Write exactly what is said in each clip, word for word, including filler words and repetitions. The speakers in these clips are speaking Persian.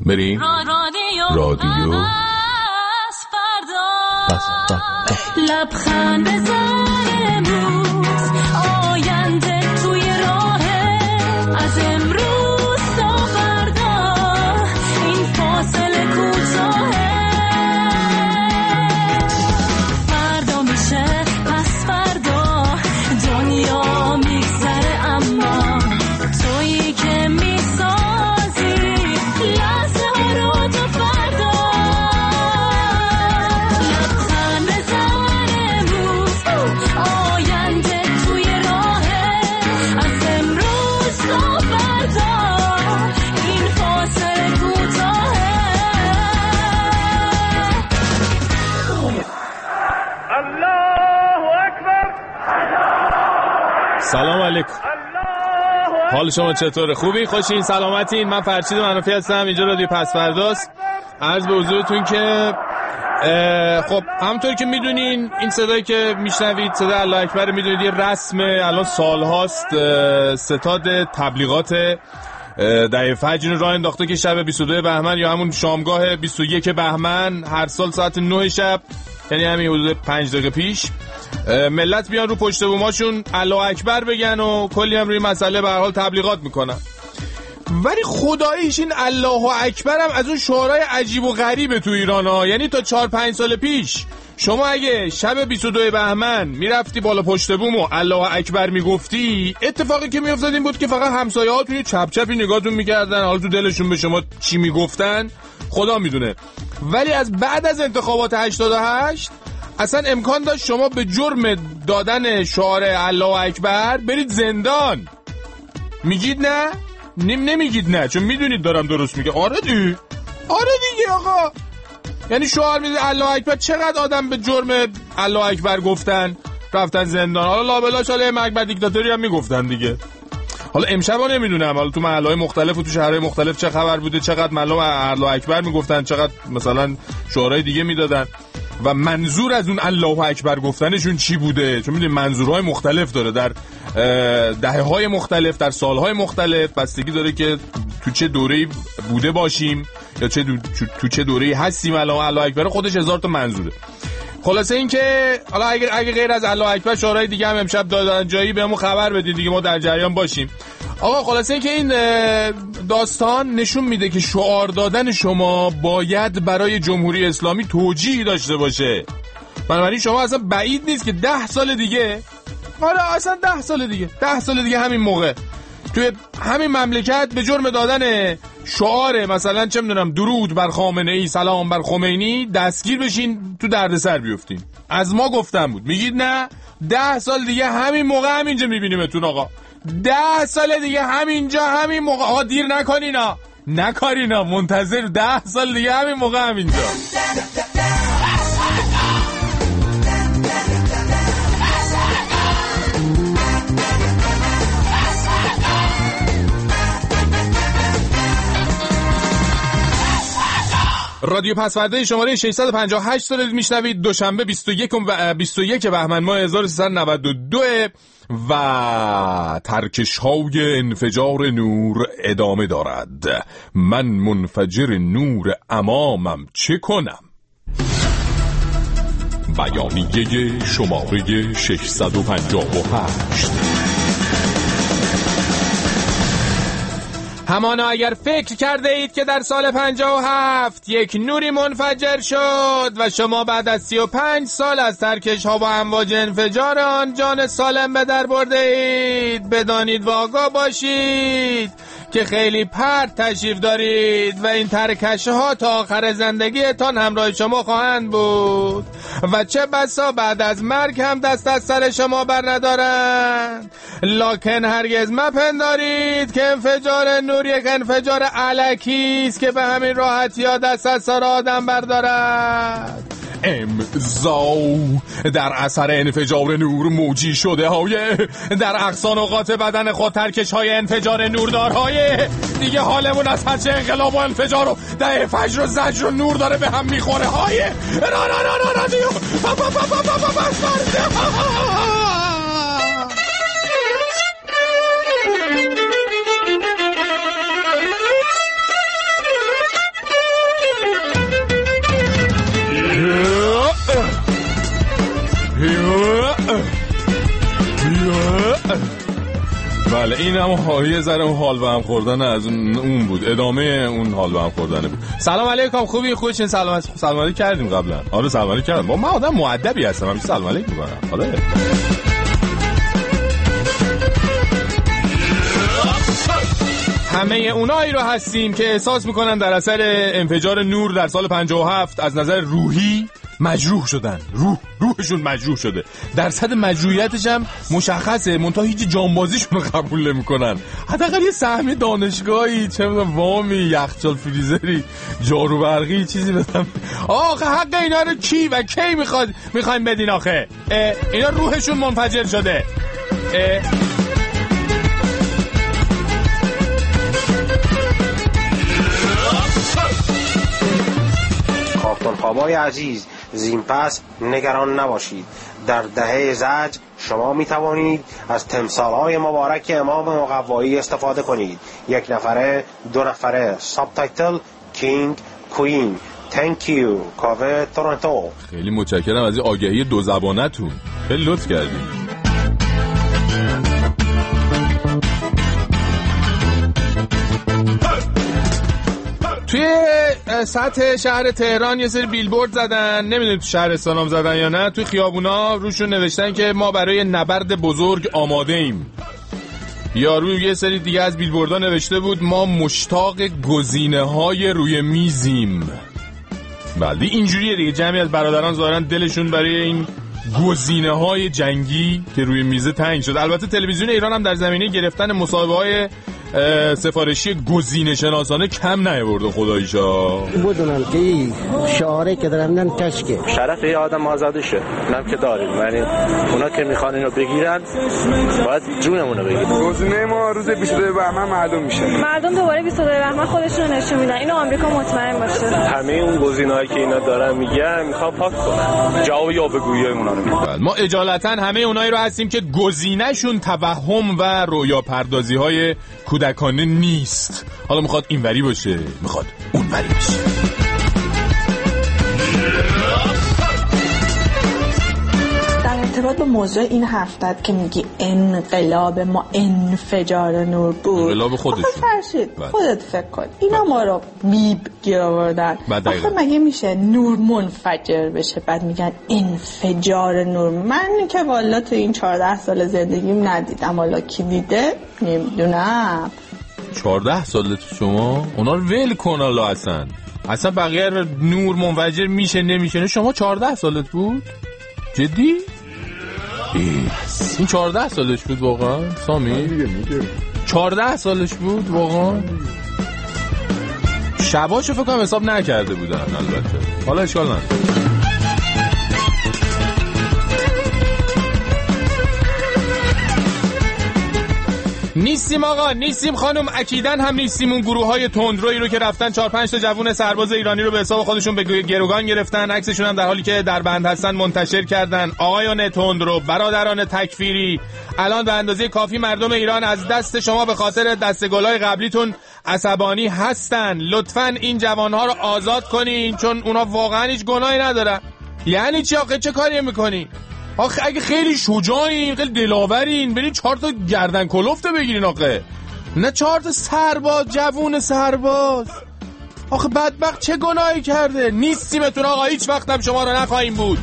بریم رادیو لبخند بزن امروز، آینده توی راهه، از امروز تا فردا این فاصله کوتاهه، فردا میشه پس فردا دنیا میگذره، اما تویی که میسازی لحظه ها رو تا فردا. لبخند بزن امروز، آینده توی راهه، از امروز تا فردا این فاصله کوتاهه. الله اکبر. سلام علیکم. حال شما چطوره؟ خوبی؟ خوشین؟ سلامتین؟ من فرشید منافی هستم، اینجا رادیو پس فرداست. عرض به حضورتون که خب همونطور که میدونین این صدایی که میشنوید صدای الله اکبر، میدونید یه رسم الان سالهاست ستاد تبلیغات دهه فجر راه انداخته که شب بیست و دو بهمن یا همون شامگاه بیست و یک بهمن هر سال ساعت نه شب، یعنی همین حدود پنج دقیقه پیش، ملت بیان رو پشت بوماشون الله اکبر بگن و کلی هم روی مسئله به هر حال تبلیغات میکنن. ولی خداییش این الله اکبر هم از اون شعارهای عجیب و غریبه تو ایران ها. یعنی تا چهار پنج سال پیش شما اگه شب بیست و دو بهمن میرفتی بالا پشت بوم و الله اکبر میگفتی، اتفاقی که میافتاد این بود که فقط همسایه ها توی چپ چپی نگاهتون میکردن، حالا تو دلشون به شما چی میگفتن خدا میدونه. ولی از بعد از انتخابات هشتاد و هشت اصلا امکان داشت شما به جرم دادن شعار الله اکبر برید زندان. میگید نه؟ نیم نمیگید نه، چون میدونید دارم درست میگه. آره دی آره دیگه آقا، یعنی شعار میده الله اکبر، چقدر آدم به جرم الله اکبر گفتن رفتن زندان. حالا لابلا شاله مکبر دیکتاتوری هم میگفتن دیگه. حالا امشب ها نمیدونم حالا تو محلهای مختلف و تو شهرهای مختلف چه خبر بوده، چقدر مردم الله اکبر میگفتن، چقدر مثلا شعارهای دیگه میدادن و منظور از اون الله اکبر گفتنشون چی بوده، چون میدونید منظورهای مختلف داره در دهه‌های مختلف، در سالهای مختلف، بستگی داره که تو چه دوره‌ای بوده باشیم یا چه دو... تو چه دوره‌ای هستیم. الله الله اکبر خودش هزار تا منظوره. خلاصه این که حالا اگر اگه غیر از الله اکبر شعارهای دیگه هم امشب دادن جایی بهمون خبر بدید دیگه، ما در جریان باشیم. آقا خلاصه این که این داستان نشون میده که شعار دادن شما باید برای جمهوری اسلامی توجیهی داشته باشه. بنابراین شما اصلا بعید نیست که ده سال دیگه، آره اصلا ده سال دیگه ده سال دیگه همین موقع توی همین مملکت به جرم دادن شعار مثلا چه میدونم درود بر خامنه ای، سلام بر خمینی دستگیر بشین، تو دردسر بیفتین. از ما گفتن بود، میگید نه؟ ده سال دیگه همین موقع همینجا میبینیمتون آقا. ده سال دیگه همینجا همین موقع. آقا دیر نکنینا نکارینا منتظر ده سال دیگه همین موقع همینجا. رادیو پسورده شماره ششصد و پنجاه و هشت دارید میشنوید. دوشنبه بیست و یک و بیست و یک بهمن ماه هزار و سیصد و نود و دو و ترکش های انفجار نور ادامه دارد. من منفجر نور امامم چه کنم؟ بیانیه شماره ششصد و پنجاه و هشت. همانا اگر فکر کرده اید که در سال پنجاه و هفت یک نوری منفجر شد و شما بعد از سی و پنج سال از ترکش ها و امواج انفجار آن جان سالم به در برده اید، بدانید و آگاه باشید که خیلی پرت تشریف دارید و این ترکش ها تا آخر زندگیتان همراه شما خواهند بود و چه بسا بعد از مرگ هم دست از سر شما بر ندارند. لکن هرگز مپندارید که انفجار نور یک انفجار الکی است که به همین راحتی ها دست از سر آدم بردارد. امضا در اثر انفجار نور موجی شده های در اقصا نقاط بدن خود ترکش های انفجار نوردارهای دیگه. حالمون از هرچه انقلاب و انفجار و ده فجر و زجر و نور داره به هم میخوره های را را را را رادیو پا پا پا پا پا پا پا این هم یه ذره اون حال به هم خوردن از اون, اون بود، ادامه اون حال به هم خوردن بود. سلام علیکم، خوبی؟ خوبین؟ سلام سلام علیک کردیم قبلا. آره سلام علیک کردم. با من آدم مؤدبی هستم، من سلام علیک میکنم. آره همه اونایی رو هستیم که احساس میکنن در اثر انفجار نور در سال پنجاه و هفت از نظر روحی مجروح شدن. روح روحشون مجروح شده. درصد مجروحیتش هم مشخصه، منتها هیچ جانبازیشون رو قبول نمیکنن. حداقل یه سهمی دانشگاهی، چه میدونم وامی، یخچال فریزری، جارو برقی چیزی بدم. آخه حق اینا رو کی و کی میخواد میخوایم بدین؟ آخه اینا روحشون منفجر شده. کاپتان‌خوابای عزیز، زین پس نگران نباشید. در دهه زج شما می توانید از تمثال‌های مبارک امام مقوایی استفاده کنید. یک نفره، دو نفره. ساب تایتل کینگ کوین. تانک یو. کاوه تورنتو. خیلی متشکرم از این آگهی دو زبانتون، خیلی لطف کردید. توی سطح شهر تهران یه سری بیلبورد زدن، نمیدونم تو شهرستان هم زدن یا نه، توی خیابونا روشون نوشتن که ما برای نبرد بزرگ آماده ایم. یا روی یه سری دیگه از بیلبوردها نوشته بود ما مشتاق گزینه های روی میزیم. بله اینجوریه دیگه، جمعی از برادران ظاهرا دلشون برای این گزینه های جنگی که روی میزه تنگ شد. البته تلویزیون ایران هم در زمینه گرفتن مصاحبه های سفارشی گزینه شناسانه کم نیاورده خداییشا. بدونم که این شعاره که دارن میدن کشکه شرف یه آدم آزاده شه، اونم که داریم، یعنی اونا که میخوان اینو بگیرن باید جونمونو بگیرن. گزینه ما روز بیست و دو بهمن معلوم میشه. مردم دوباره بیست و دو بهمن خودشون رو نشون میدن، اینو آمریکا مطمئن باشه. همه اون گزینه‌هایی که اینا دارن میگن میخوان پاک کنن، جواب یاوه‌گویی اونا رو میدن. ما اجالتا همه اونایی رو هستیم که گزینه‌شون توهم و رویا پردازی‌های کودکانه نیست. حالا میخواد اینوری باشه، میخواد اونوری باشه. در ارتباط با موضوع این هفته که میگی انقلاب ما انفجار نور بود، انقلاب خودشون فرشید خودت فکر کن اینا ما رو بیب گیر آوردن. آخه مگه میشه نور منفجر بشه بعد میگن انفجار نور؟ من که والا تو این چهارده سال زندگیم ندیدم، والا کی دیده نمیدونم. چهارده سالت شما؟ اونا رو ول کن الله اصلا اصلا بقیه نور منفجر میشه نمیشه. شما چهارده سالت بود؟ جدی؟ این چهارده سالش بود واقعا؟ سامی؟ چهارده سالش بود واقعا؟ شباشو فکر کنم حساب نکرده بودن البته، حالا اشکال نداره. نیستیم آقا، نیستیم خانم، اکیدن هم نیستیم. اون گروه های تندرویی رو که رفتن چهار پنج تا جوون سرباز ایرانی رو به حساب خودشون به گروگان گرفتن، عکسشون هم در حالی که در بند هستن منتشر کردن. آقایان تندرو، برادران تکفیری، الان به اندازه کافی مردم ایران از دست شما به خاطر دستگلای قبلیتون عصبانی هستن. لطفاً این جوانها رو آزاد کنین، چون اونا واقعا هیچ گناهی ندارن. یعنی چی آخه؟ چه کاری میکنی؟ آخه اگه خیلی شجاعین، خیلی دلاورین، برین چهار تا گردن کلفته بگیرین آخه، نه چهار تا سرباز، جوون سرباز. آخه بدبخت چه گناهی کرده؟ نیستیمتون آقا، هیچ وقت هم شما رو نخواهیم بود.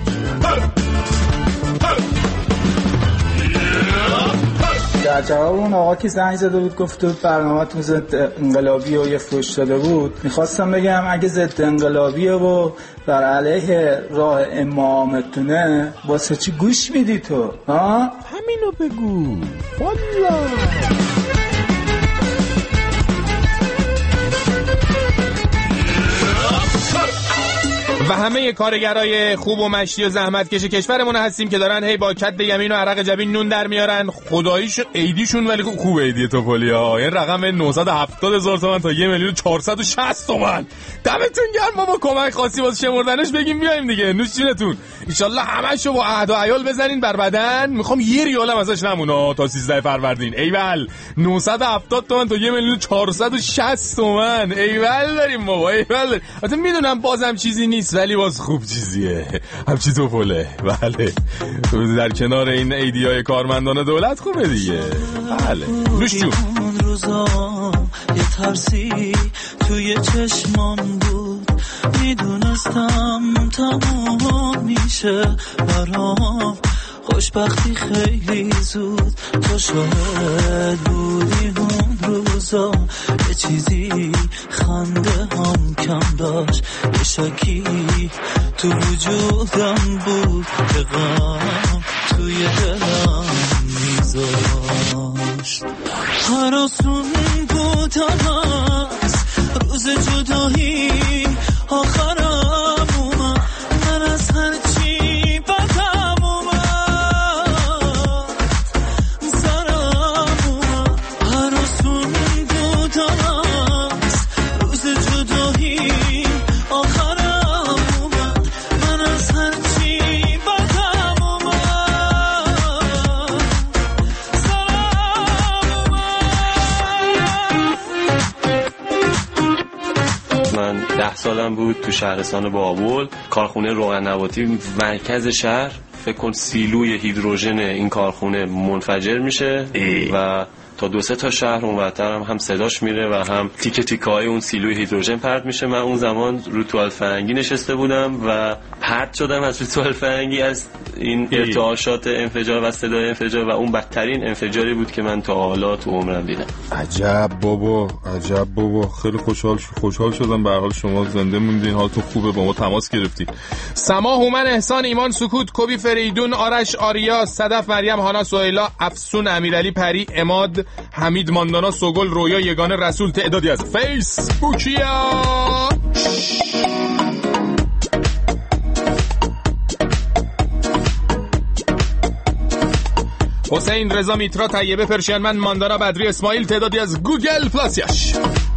در جواب اون آقا که زنگ زده بود گفت بود برنامه‌تون ضد انقلابی و یه فوش داده بود، میخواستم بگم اگه ضد انقلابیه و بر علیه راه امامتونه واسه چی گوش میدی تو؟ ها؟ همینو بگو والله. و همه کارگرای خوب و مشتی و زحمتکش کشورمون هستیم که دارن هی با کد یمین و عرق جبین نون در میارن. خداییش عیدیشون ولی خوب عیدی توپولیا، این رقم نهصد و هفتاد هزار تومان تا یک میلیون و چهارصد و شصت تومان. دمتون گرم. ما با کمک خاصی واسه شمردنش بگیم بیایم دیگه، نوش جونتون. ان شاء الله همشو با عهد و عیال بزنین بر بدن. میخوام یه ریالم ازش نمونه تا سیزده فروردین. ایول نهصد و هفتاد تومان تا یک میلیون و چهارصد و شصت تومان. ایول داریم بابا، ایول. البته میدونم بازم چیزی نیست نیست ولی باز خوب چیزیه، همچی توپله. بله در کنار این ایدیای کارمندان دولت خوبه دیگه. بله نوش جون. روزا یه ترسی توی چشمام بود، میدونستم تمام میشه برام خوشبختی خیلی زود. تو شاهد بودی اون روزا، یه چیزی خنده هم کم داشت، یه شکی تو وجودم بود که غم توی دلم میذاشت. هراسون بود هست روز جدایی آخرم اومد، من از هرچی بدم اومد سرم اومد. هراسون بود هست روز جدایی آخرم اومد، من از هرچی بدم اومد سرم اومد. من ده سالم بود تو شهرستان بابل، کارخونه روغن نباتی مرکز شهر. فکر کن سیلوی هیدروژن این کارخونه منفجر میشه و تا دو سه تا شهر اونورتر هم هم صداش میره و هم تیکه تیکه های اون سیلوی هیدروژن پرت میشه. من اون زمان رو توال فرنگی نشسته بودم و پرت شدم از رو توال فرنگی، از این ارتعاشات انفجار و صدای انفجار، و اون بدترین انفجاری بود که من تا حالا تو عمرم دیدم. عجب بابا، عجب بابا. خیلی خوشحال خوشحال شدم به هر حال شما زنده موندین، حالتون خوبه، با ما تماس گرفتید. سما، هومن، احسان، ایمان، سکوت، کوبی، فریدون، آرش، آریا، صدف، مریم، هانا، سهیلا، افسون، امیرعلی، پری، اماد، حمید، ماندانا، سوگل، رویا، یگانه، رسول، تعدادی از فیسبوکیا. حسین، رضا، میترا، طیبه، پرشینمن، ماندانا، بدری، اسماعیل، تعدادی از گوگل پلاسیاش.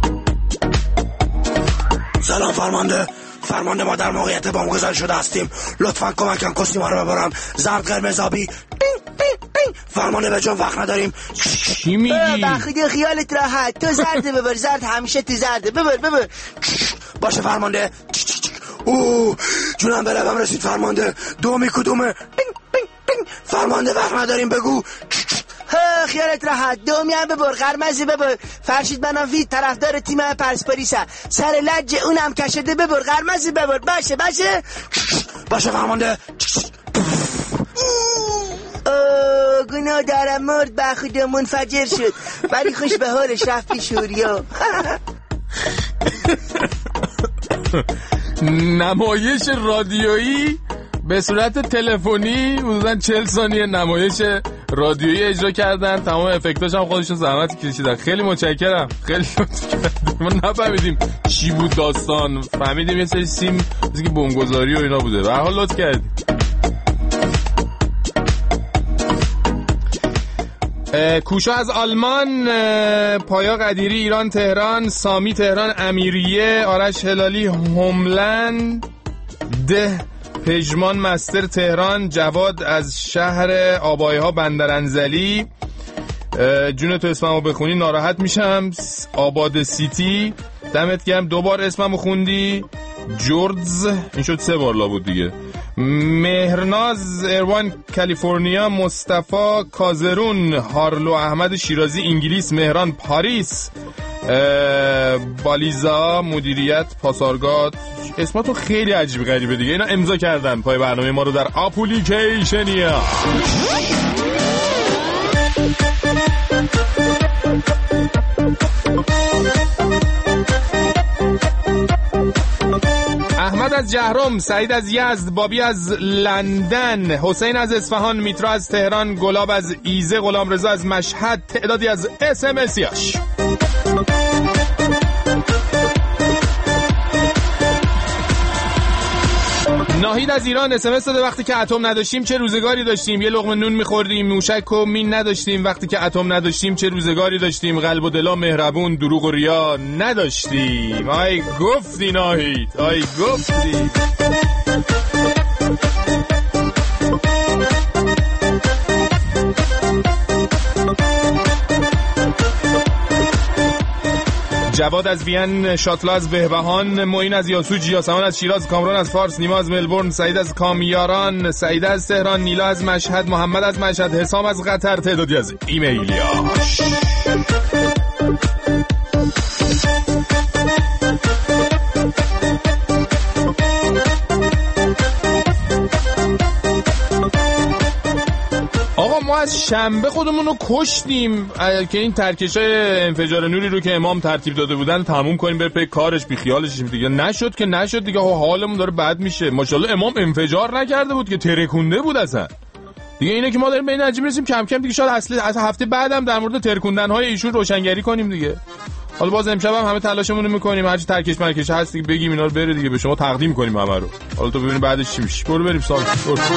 سلام فرمانده. فرمانده ما در موقعیت بمب گذاری شده هستیم، لطفاً کمکم کسی ما رو ببرم. زرد قرمز آبی. فرمانده به جون وقت نداریم. چی میگی؟ بخیده خیالت راحت، تو زرد ببر، زرد همیشه تو زرده، ببر ببر. باشه فرمانده. اوه جونم به لبم رسید فرمانده. دومی کدومه؟ فرمانده وقت نداریم بگو. ها خیالت راحت، دومی هم ببر، قرمزی ببر. فرشید منافید طرفدار تیم پرسپولیسه، سر لج اونم کشیده، ببر قرمزی ببر. باشه باشه باشه فرمانده. اوه گناه دارم، مرد به خدا منفجر شد، ولی خوش به حالش رفت پیش اوریا. نمایش رادیویی به صورت تلفنی حدوداً چهل ثانیه نمایش رادیویی اجرا کردن، تمام افکتاش هم خودشون زحمت کشیدن. خیلی متشکرم، خیلی لطف کردیم. ما نفهمیدیم چی بود داستان، فهمیدیم یه سری سیم مثل که بمبگذاری و اینا بوده. به هر حال لطف کردیم. کوشا از آلمان، پایا قدیری ایران تهران، سامی تهران امیریه، آرش هلالی هوملند، ده پژمان مستر تهران، جواد از شهر آبایی ها بندرانزلی. جون تو اسممو بخونی ناراحت میشم. آباد سیتی، دمت گرم دوبار اسممو خوندی. جوردز، این شد سه بار لا بود دیگه. مهرناز اروان کالیفرنیا، مصطفی کازرون، هارلو احمد شیرازی انگلیس، مهران پاریس، بالیزا مدیریت پاسارگاد. اسماتون خیلی عجیب غریبه دیگه، اینا امضا کردن پای برنامه ما رو در اپلیکیشنیا. احمد از جهرم، سعید از یزد، بابی از لندن، حسین از اصفهان، میترا از تهران، گلاب از ایزه، غلامرضا از مشهد، تعدادی از اس ام اسیاش. ناهید از ایران اس ام اس داده وقتی که اتم نداشتیم چه روزگاری داشتیم، یه لقمه نون می‌خوردیم، موشک و مین نداشتیم، وقتی که اتم نداشتیم چه روزگاری داشتیم، قلب و دلا مهربون، دروغ و ریا نداشتیم. آی گفتی ناهید، آی گفتی. جواد از وین، شاتلا از بهبهان، معین از یاسوج، یاسمان از شیراز، کامران از فارس، نیما از ملبورن، سعید از کامیاران، سعید از تهران، نیلا از مشهد، محمد از مشهد، حسام از قطر. تعدادی از ایمیلیاش. آقا ما از شنبه خودمون رو کشتیم که این ترکشای انفجار نوری رو که امام ترتیب داده بودن تموم کنیم بر پی کارش بی خیالش دیگه. نشد که نشد دیگه. حالمون داره بد میشه. ماشاءالله امام انفجار نکرده بود که ترکونده بود اصلا. دیگه اینه که ما داریم به این نتیجه میرسیم کم کم دیگه شاید اصل از هفته بعدم در مورد ترکوندن های ایشون روشنگری کنیم دیگه. حالا باز امشب هم همه تلاشمون رو میکنیم هرچی ترکش مرکش هست دیگه بگیم اینا رو بره دیگه به شما تقدیم کنیم همه رو. حالا تو ببینیم بعدش چی میشه. برو بریم سال.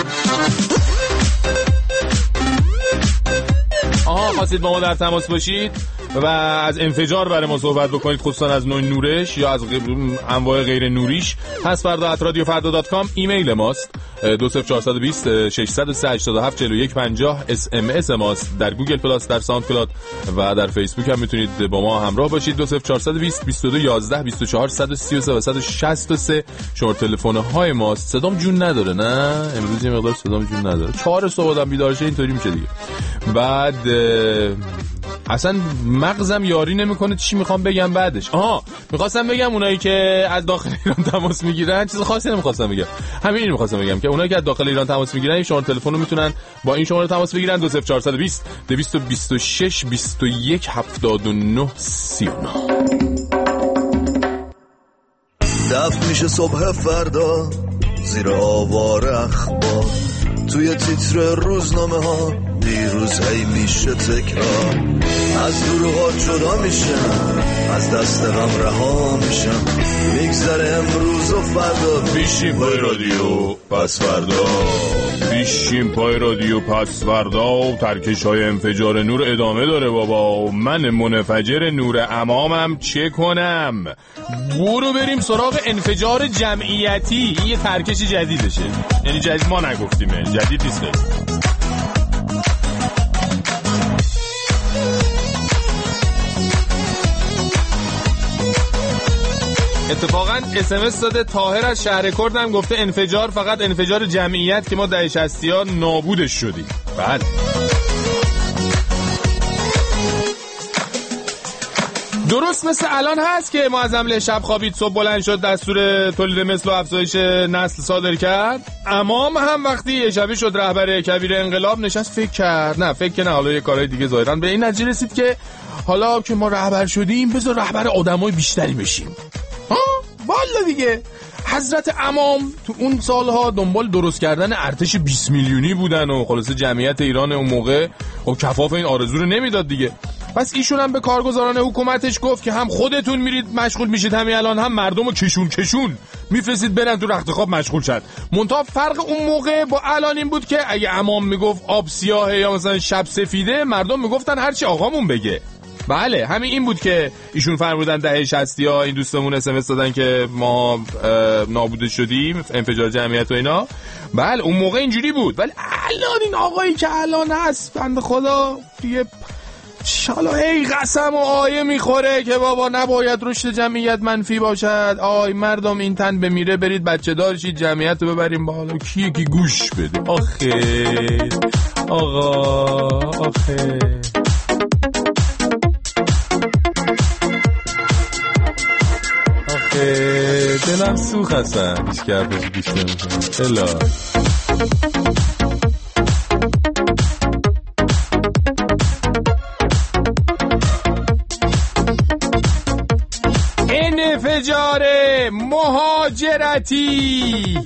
آها خواستید با ما در تماس باشید و از انفجار برای ما صحبت بکنید، خصوصا از نوع نورش یا از انواع غیر نوریش. پس فردا ات رادیو فردا دات کام ایمیل ماست. دو صفر چهار دو صفر شش صفر سه هشت هفت چهار یک پنجاه اس ام اس ماست. در گوگل پلاس، در ساوند کلاد و در فیسبوک هم میتونید با ما همراه باشید. دو صفر چهار دو صفر بیست و دو یازده بیست و چهار صد و سی و سه و صد و شصت و سه شماره تلفن های ماست. صدام جون نداره نه امروز یه مقدار صدام جون نداره. چهار صبح آدم بیدار شه اینطوری میشه دیگه. بعد اصلا مغزم یاری نمیکنه چی میخوام بگم بعدش. آها میخواستم بگم اونایی که از داخل ایران تماس میگیرن چیز خاصی نمیخواستم بگم، همین اینو میخواستم بگم که اونایی که از داخل ایران تماس میگیرن این شماره تلفن رو میتونن با این شماره تماس بگیرن. دو صفر چهار دو صفر دویست و بیست و شش بیست و یک هفتاد و نه سی و نه. دفت میشه صبح فردا زیر آوار اخبار توی تیتر روزنامه ها دیروز هی میشه تکرار. از دروغات جدا میشم از دست غم رها میشم میگذره امروز و فردا. بیشیم پای رادیو پس فردا بیشیم پای رادیو پس فردا. ترکش های انفجار نور ادامه داره بابا. من منفجر نور امامم چه کنم؟ برو بریم سراغ انفجار جمعیتی. این یه ترکش جدیدشه، یعنی جدید ما نگفتیم، جدید نیست. اتفاقا اس ام اس داده طاهر از شهر کرد هم گفته انفجار فقط انفجار جمعیت که ما دهه شصتی ها نابودش شدیم. بله درست مثل الان هست که معظم له شب خوابید صبح بلند شد دستور تولید مثل و افزایش نسل صادر کرد. امام هم وقتی یه شبی شد رهبر کبیر انقلاب نشست فکر کرد، نه فکر نه حالا یه کارهای دیگه ظاهرا به این نتیجه رسید که حالا که ما رهبر شدیم بذار رهبر آدمای بیشتری بشیم. ها والا دیگه حضرت امام تو اون سالها دنبال درست کردن ارتش بیست میلیونی بودن و خلاصه جمعیت ایران اون موقع خب کفاف این آرزو رو نمیداد دیگه. پس ایشون هم به کارگزاران حکومتش گفت که هم خودتون میرید مشغول میشید همین الان هم مردمو کشون کشون میفرستید برن تو رخت خواب مشغول شد. منتها فرق اون موقع با الان این بود که اگه امام میگفت آب سیاهه یا مثلا شب سفیده مردم میگفتن هرچی آقامون بگه. بله همین این بود که ایشون فرمودن دهه شصتی ها این دوستمون اس ام اس دادن که ما نابود شدیم انفجار جمعیت و اینا. بله اون موقع اینجوری بود، ولی الان این آقایی که الان هست بنده خدا دیگه شالا هی قسم و آیه میخوره که بابا نباید رشد جمعیت منفی باشد. آی مردم این تن بمیره برید بچه دار شید جمعیت رو ببریم بالا. کی یکی گوش بده آخه آقا آخه دلم سوخ هستن هیچ که حرفش گوش نمیکنه. الا انفجار مهاجرتی.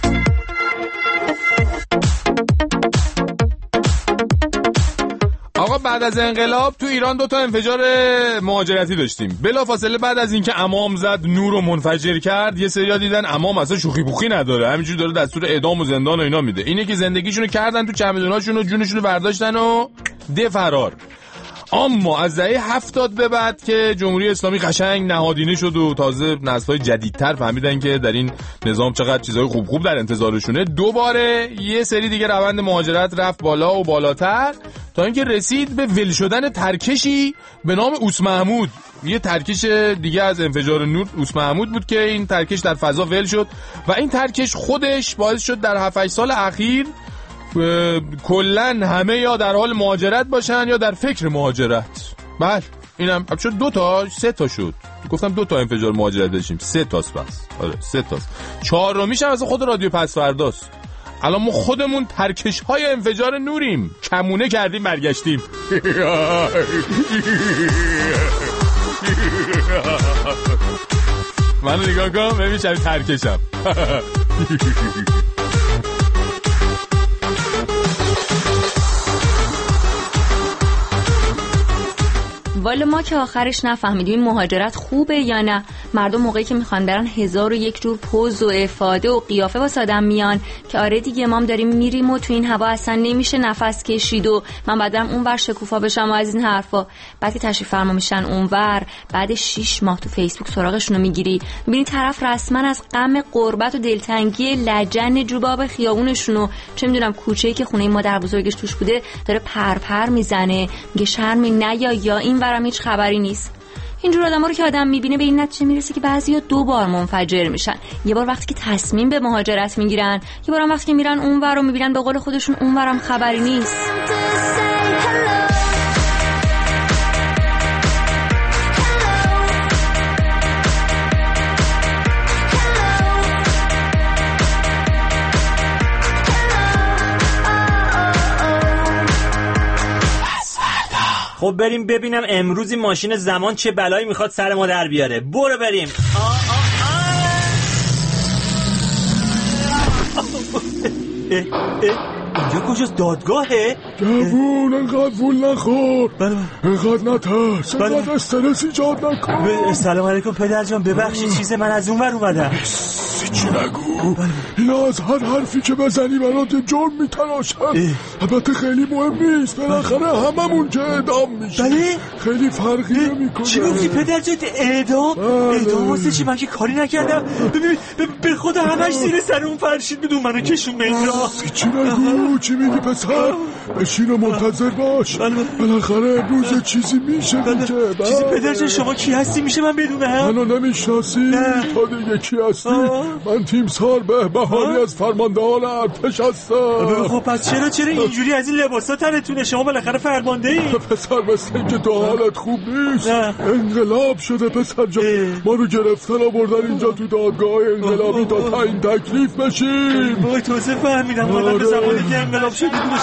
آقا بعد از انقلاب تو ایران دو تا انفجار مهاجرتی داشتیم. بلافاصله بعد از اینکه امام زد نور رو منفجر کرد یه سریا دیدن امام اصلا شوخی پوخی نداره، همینجوری داره دستور اعدام و زندان و اینا میده. اینه که زندگیشونو کردن تو چمدوناشون و جونشونو برداشتن و ده فرار. اما از دهه هفتاد به بعد که جمهوری اسلامی قشنگ نهادینه شد و تازه نسل‌های جدیدتر فهمیدن که در این نظام چقدر چیزای خوب خوب در انتظارشونه، دوباره یه سری دیگه روند مهاجرت رفت بالا و بالاتر تا اینکه رسید به ول شدن ترکشی به نام اوس محمود. یه ترکش دیگه از انفجار نور اوس محمود بود که این ترکش در فضا ول شد و این ترکش خودش باعث شد در هفت هشت سال اخیر کلن همه یا در حال مهاجرت باشن یا در فکر مهاجرت. بله اینم شد دو تا سه تا شد، گفتم دو تا انفجار مهاجرت داشتیم، سه تاست بس. آره سه تاست. چهارمیش هم از خود رادیو پس فرداست. الان ما خودمون ترکش های انفجار نوریم، کمونه کردیم برگشتیم. منو نگاه کن ببین شبیه ترکشم. والا ما که آخرش نفهمیدیم مهاجرت خوبه یا نه. مردم موقعی که میخوان برن هزار و یک جور پوز و افاده و قیافه واسه آدم میان که آره دیگه ما هم داریم میریم و تو این هوا اصلا نمیشه نفس کشید و من بعدم اونور شکوفا بشم و از این حرفا. بعد که تشریف فرما میشن اونور بعد شش ماه تو فیسبوک سراغشون رو میگیری میبینی طرف رسما از غم غربت و دلتنگی لجن جوباب خیابونشون و چه میدونم کوچه‌ای که خونه مادر بزرگش توش بوده داره پرپر میزنه، میگه شرمی نیا یا این ورم هیچ خبری نیست. اینجور آدم ها رو که آدم میبینه به این نتیجه میرسه که بعضیا دو بار منفجر میشن، یه بار وقتی که تصمیم به مهاجرت میگیرن، یه بارم وقتی که میرن اونور رو میبینن به قول خودشون اونورم خبری نیست. خب بریم ببینم امروز این ماشین زمان چه بلایی میخواد سر ما در بیاره. برو بریم. آه آه آه. اه اه اینجا کجاست؟ دادگاهه؟ جوون انقدر وول نخور، انقدر نترس، انقدر استرس ایجاد نکن. سلام علیکم پدر جان، ببخشید چیز من از اون ور اومدم. چی نگو، اینا از هر حرفی که بزنی برات جرم میتراشن. البته خیلی مهم نیست، بالاخره هممون که اعدام میشه. بله؟ خیلی فرقی نمیکنه. چی گفتی پدر جان؟ اعدام؟ اعدام واسه چی؟ من که کاری نکردم. ببین به خدا همش زیر سر اون فرشید بدون منو کشون به این راه. چی نگو، چی میگی پسر؟ بشین و منتظر باش، بالاخره امروز چیزی میشه دیگه. چیزی پدر جان شما کی هستی میشه من بدونم؟ منو نمیشناسی؟ تا دیگه کی هستی؟ من تیمسار به بهاری از فرماندهان ارتش هستم. خب پس چرا چرا اینجوری از این لباسا تنتونه؟ شما بالاخره فرمانده ای؟ پسر مثل اینکه تو حالت خوب نیست. انقلاب شده پسر جان، ما رو گرفتن آوردن اینجا تو دادگاه انقلابی تا تعیین تکلیف بشیم. وای توضیح فهمیدم، حالا به زمانی که انقلاب شده دونش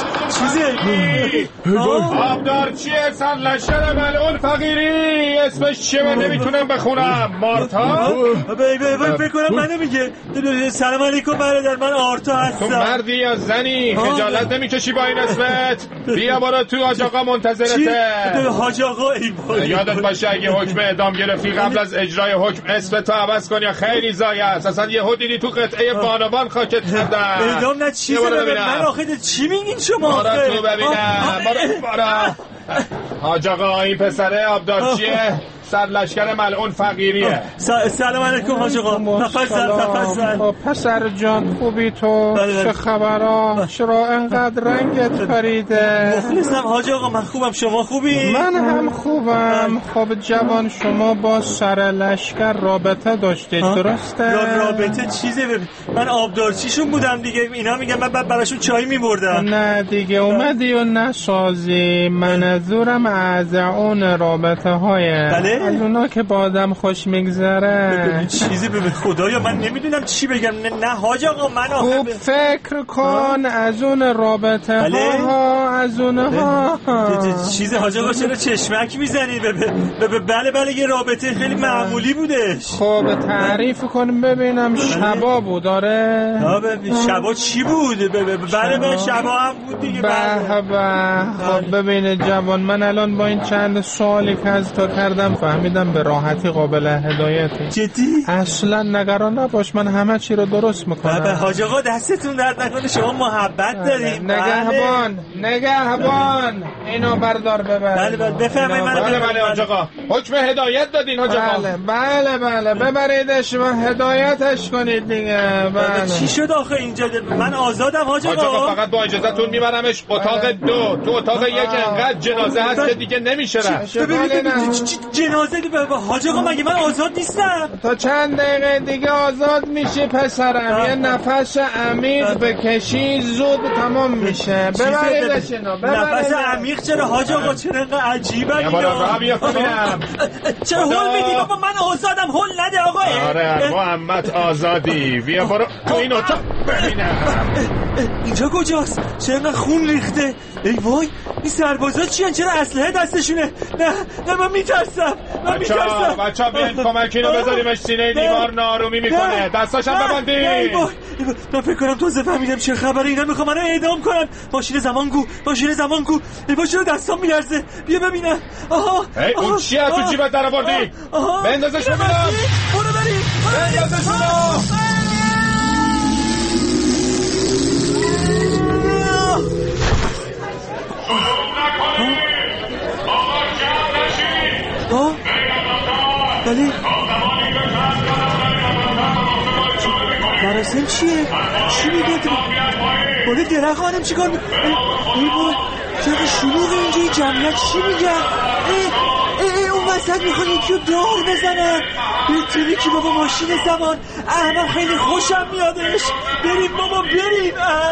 چیزه. آبدار چیه؟ سرلشکر ملعون فقیری اسمش چیه؟ من نمیتونم بخونم. مارتا؟ بای بای بای فکر کنم منو میگه. سلام علیکم برادر، من آرتا هستم. تو مردی یا زنی؟ خجالت نمیکشی با این اسمت؟ بیا برو تو، حاج آقا منتظرته. حاج آقا ای یادت باشه اگه حکم اعدام گرفتی قبل از اجرای حکم اسمتو عوض کن یا خیلی زایه است. اصلا یهو دیدی تو قطعه بانوان خاکت کردن. اعدام نه چیزه من آخه چی میگین شما؟ برو تو ببینم. برو برو. حاج آقا این پسره آبدارچیه، سرلشکر ملعون فقیریه. سلام علیکم حاج آقا. تفضل تفضل. پسر جان خوبی تو؟ چه خبرها؟ چرا انقدر رنگت پریده؟ مخلصم حاج آقا، من خوبم، شما خوبی؟ من هم خوبم. خب جوان شما با سرلشکر رابطه داشتید درسته؟ رابطه چیزه؟ من آبدارچیشون بودم دیگه، اینا میگن من بعد براشون چای میبردم. نه دیگه اومدی و نسازی. منظورم از اون رابطه های بله؟ از اونا که با آدم خوش میگذره. چیزی به خدایا من نمیدونم چی بگم. نه, نه حاج آقا من آخه خوب فکر کن از اون رابطه بله؟ ها از اونها چیزی. حاج آقا چرا چشمک میزنی؟ بله بله یه رابطه خیلی معمولی بودش. خب تعریف کن ببینم. شبا بود داره؟ شبا چی بود؟ بله بله شبا هم بود دیگه. به به. خب ببین جوان، من الان با این چند سوالی که از تو کردم فهمیدم به راحتی قابل هدایتی. جدی؟ اصلا نگران نباش، من همه چی رو درست میکنم. بابا حاج آقا دستتون درد نکنه، شما محبت دارید. نگهبان نگهبان نگهبان اینو بردار ببر. بله بله بفرمایید. من بله بله حاج آقا حکم هدایت دادین حاج آقا. بله بله بله ببریدش و هدایتش کنید دیگه. بله چی شد آخه اینجا؟ من آزادم حاج آقا. حاج آقا فقط با اجازهتون میبرمش اتاق دو. تو اتاق یک انقدر جنازه هست که دیگه نمیشه رفت. جنازه حاج آقا مگه من آزاد نیستم؟ تا چند دقیقه دیگه آزاد میشی پسرم. یه نفس عمیق بکشی زود تمام میشه. ببریدش اینو. نفس عمیق چرا حاج آقا؟ چرا اینقدر عجیبه اینا؟ چرا هول میدی بابا؟ من آزادم. هول نده آقا. آره محمد آزادی. بیا برو تو این اتاق ببینم. اینجا کجاست؟ چرا اینقدر خون ریخته؟ ای وای این سربازا چیان؟ چرا اسلحه دستشونه؟ نه نه من میترسم. من میترسم. بچه‌ها بیاین کمک اینو بذاریمش سینه دیوار نارومی میکنه. دستاشم ببندید. من فکر کنم تو فهمیدم چه خبره. اینا میخوام منو اعدام کنن. ماشین زمانگو ماشین زمانگو. ای وای چرا دستام میلرزه؟ بیا ببینم. آها ای اون چیه تو جیبت در آوردی؟ بندازش ببینم. برو بریم. بندازش برو. ها؟ بله مراسم چیه؟ چی میگه تو؟ بله درخ خانم چیکار میگه؟ ای بای چقدر شلوغ اینجا این جمعیت چی میگه؟ ای ای اون وسط میخواد یکی رو دار بزنه. بهتری که بابا ماشین زمان. احمد خیلی خوشم میادش. بریم بابا بریم.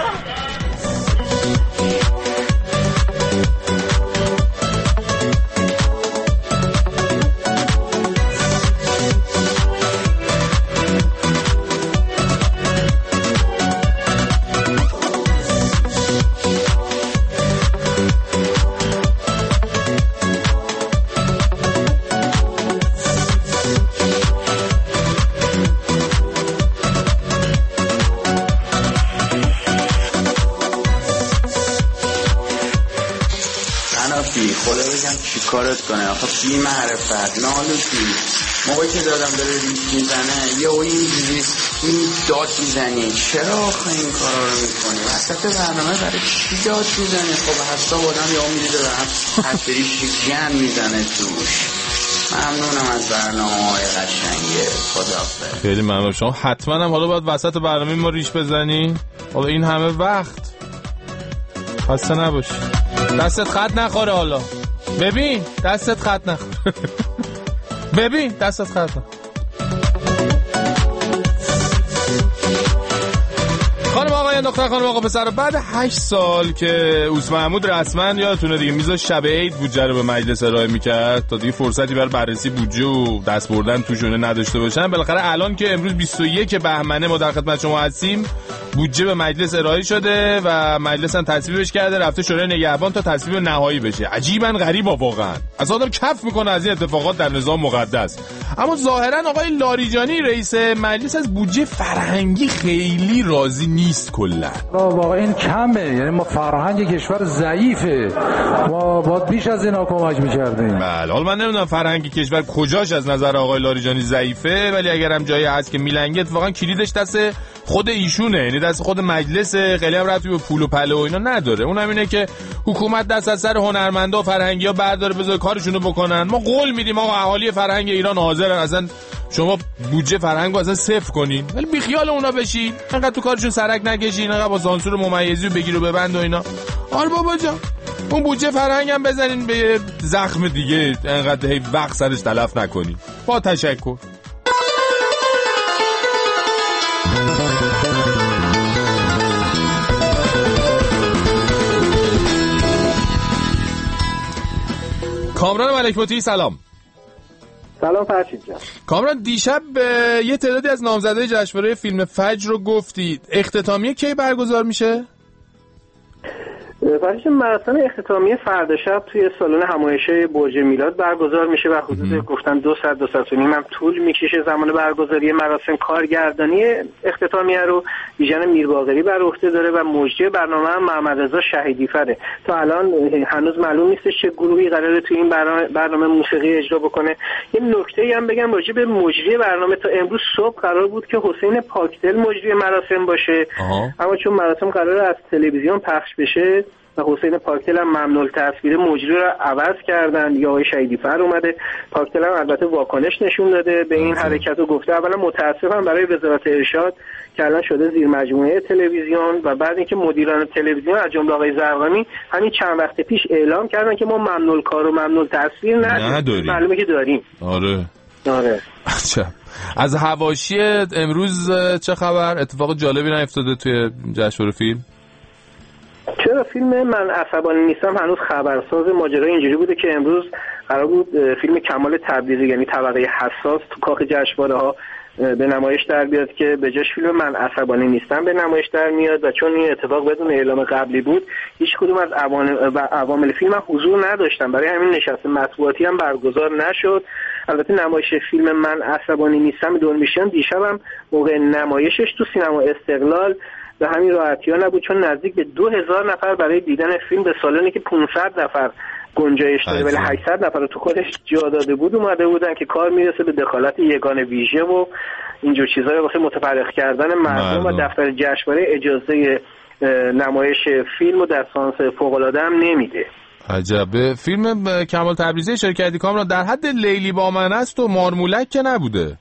کارت کنه آخه بی معرفت نالوتی موقعی که دادم داره ریش میزنه یا اینجوری این داد میزنی چرا آخه این کارا رو میکنی؟ وسط برنامه برای چی داد میزنی؟ خب حساب آدم یا میدیده برم حسریش گن میزنه توش. ممنونم از برنامه های قشنگه. خداحافظ. خیلی ممنون. شما حتما هم حالا باید وسط برنامه ما ریش بزنی؟ حالا این همه وقت خسته نباشی. دستت خط نخوره. حالا ببین دستت خط نخوره. ببین دستت خط نخوره. خانم آقایان دختر خانم آقا پسر بعد هشت سال که اوس محمود رسما یادتونه دیگه میذاشت شب عید بودجه رو به مجلس ارائه میکرد تا دیگه فرصتی برای بررسی بودجه و دست بردن توشونه نداشته باشن، بالاخره الان که امروز بیست و یک بهمنه ما در خدمت شما هستیم بودجه به مجلس ارائه شده و مجلس هم تصویبش کرده، رفته شورای نگهبان تا تصویب نهایی بشه. عجیبا غریبا واقعا. از آدم کف میکنه از این اتفاقات در نظام مقدس. اما ظاهرا آقای لاریجانی رئیس مجلس از بودجه فرهنگی خیلی راضی نیست کلا. واقعا این کمه، یعنی ما فرهنگ کشور ضعیفه، ما باید بیش از اینا کمک می‌کردیم. بله حالا من نمیدونم فرهنگ کشور کجاش از نظر آقای لاریجانی ضعیفه، ولی اگرم جایی هست که میلنگه اتفاقا کلیدش دست خود ایشونه، یعنی دست خود مجلس. خیلی هم ربطی به پول و پله و اینا نداره. اونم اینه که حکومت دست از سر هنرمندا و فرهنگی‌ها برداره بذاره کارشونو بکنن. ما قول میدیم آقا اهالی فرهنگ ایران حاضرن اصلا شما بودجه فرهنگو اصلا صفر کنین، ولی بی خیال اونا بشین، انقدر تو کارشون سرک نکشین، انقدر با سانسور ممیزی و بگیر و ببند و اینا. آره بابا جان اون بودجه فرهنگ هم بزنین به زخم دیگه، انقدر هی وقت سرش تلف نکنین. با تشکر. کامران ملک مطیعی سلام. سلام فرشید جان. کامران دیشب یه تعدادی از نامزدای جشنواره فیلم فجر رو گفتید، اختتامیه کی برگزار میشه؟ فرشید مراسم اختتامیه فردا شب توی سالن همایشی برج میلاد برگزار میشه و حدود گفتن دو ساعت دو ساعت و نیم هم طول میکشه زمان برگزاری مراسم. کارگردانی اختتامیه رو ویژن میرباقری بر عهده داره و مجری برنامه هم محمد رضا شهیدی فره. تا الان هنوز معلوم نیست چه گروهی قراره توی این برنامه موسیقی اجرا بکنه. یه نکته‌ای هم بگم راجع به مجری برنامه، تا امروز صبح قرار بود که حسین پاکدل مجری مراسم باشه، آه. اما چون مراسم قراره از تلویزیون پخش بشه و حسین پاکدل هم ممنوع تصویر مجری رو عوض کردن یا آقای شهیدی فر اومده. پاکدل هم البته واکنش نشون داده به این حرکت و گفته اولا متاسفم برای وزارت ارشاد که الان شده زیر مجموعه تلویزیون و بعد اینکه مدیران تلویزیون از جمله آقای زرقامی همین چند وقت پیش اعلام کردن که ما ممنوع کار و ممنوع تصویر نداریم. معلومه که داریم. آره آره. اچھا از حواشی امروز چه خبر؟ اتفاق جالبی نیفتاده توی جشنواره فیلم؟ چرا فیلم من عصبانی نیستم هنوز خبرساز ماجرا اینجوری بوده که امروز قرار بود فیلم کمال تبریزی یعنی طبقه حساس تو کاخ جشنواره ها به نمایش در بیاد که به جاش فیلم من عصبانی نیستم به نمایش در میاد و چون این اتفاق بدون اعلام قبلی بود هیچ کدوم از عوامل فیلم هم حضور نداشتن، برای همین نشست مطبوعاتی هم برگزار نشد. البته نمایش فیلم من عصبانی نیستم دورمیشیان دیشبم موقع نمایشش تو سینما استقلال به همین راحتی ها نبود، چون نزدیک به دو هزار نفر برای دیدن فیلم به سالنی که پانصد نفر گنجایش داره ولی هشتصد نفر رو تو خودش جا داده بود اومده بودن که کار میرسه به دخالت یگان ویژه و اینجور چیزای واسه متفرق کردن مردم و دفتر جشنواره اجازه نمایش فیلم و دستانس فوق‌العاده هم نمیده. عجبه. فیلم کمال تبریزی شرکتی کامران در حد لیلی با من است و مارمولک که نبوده.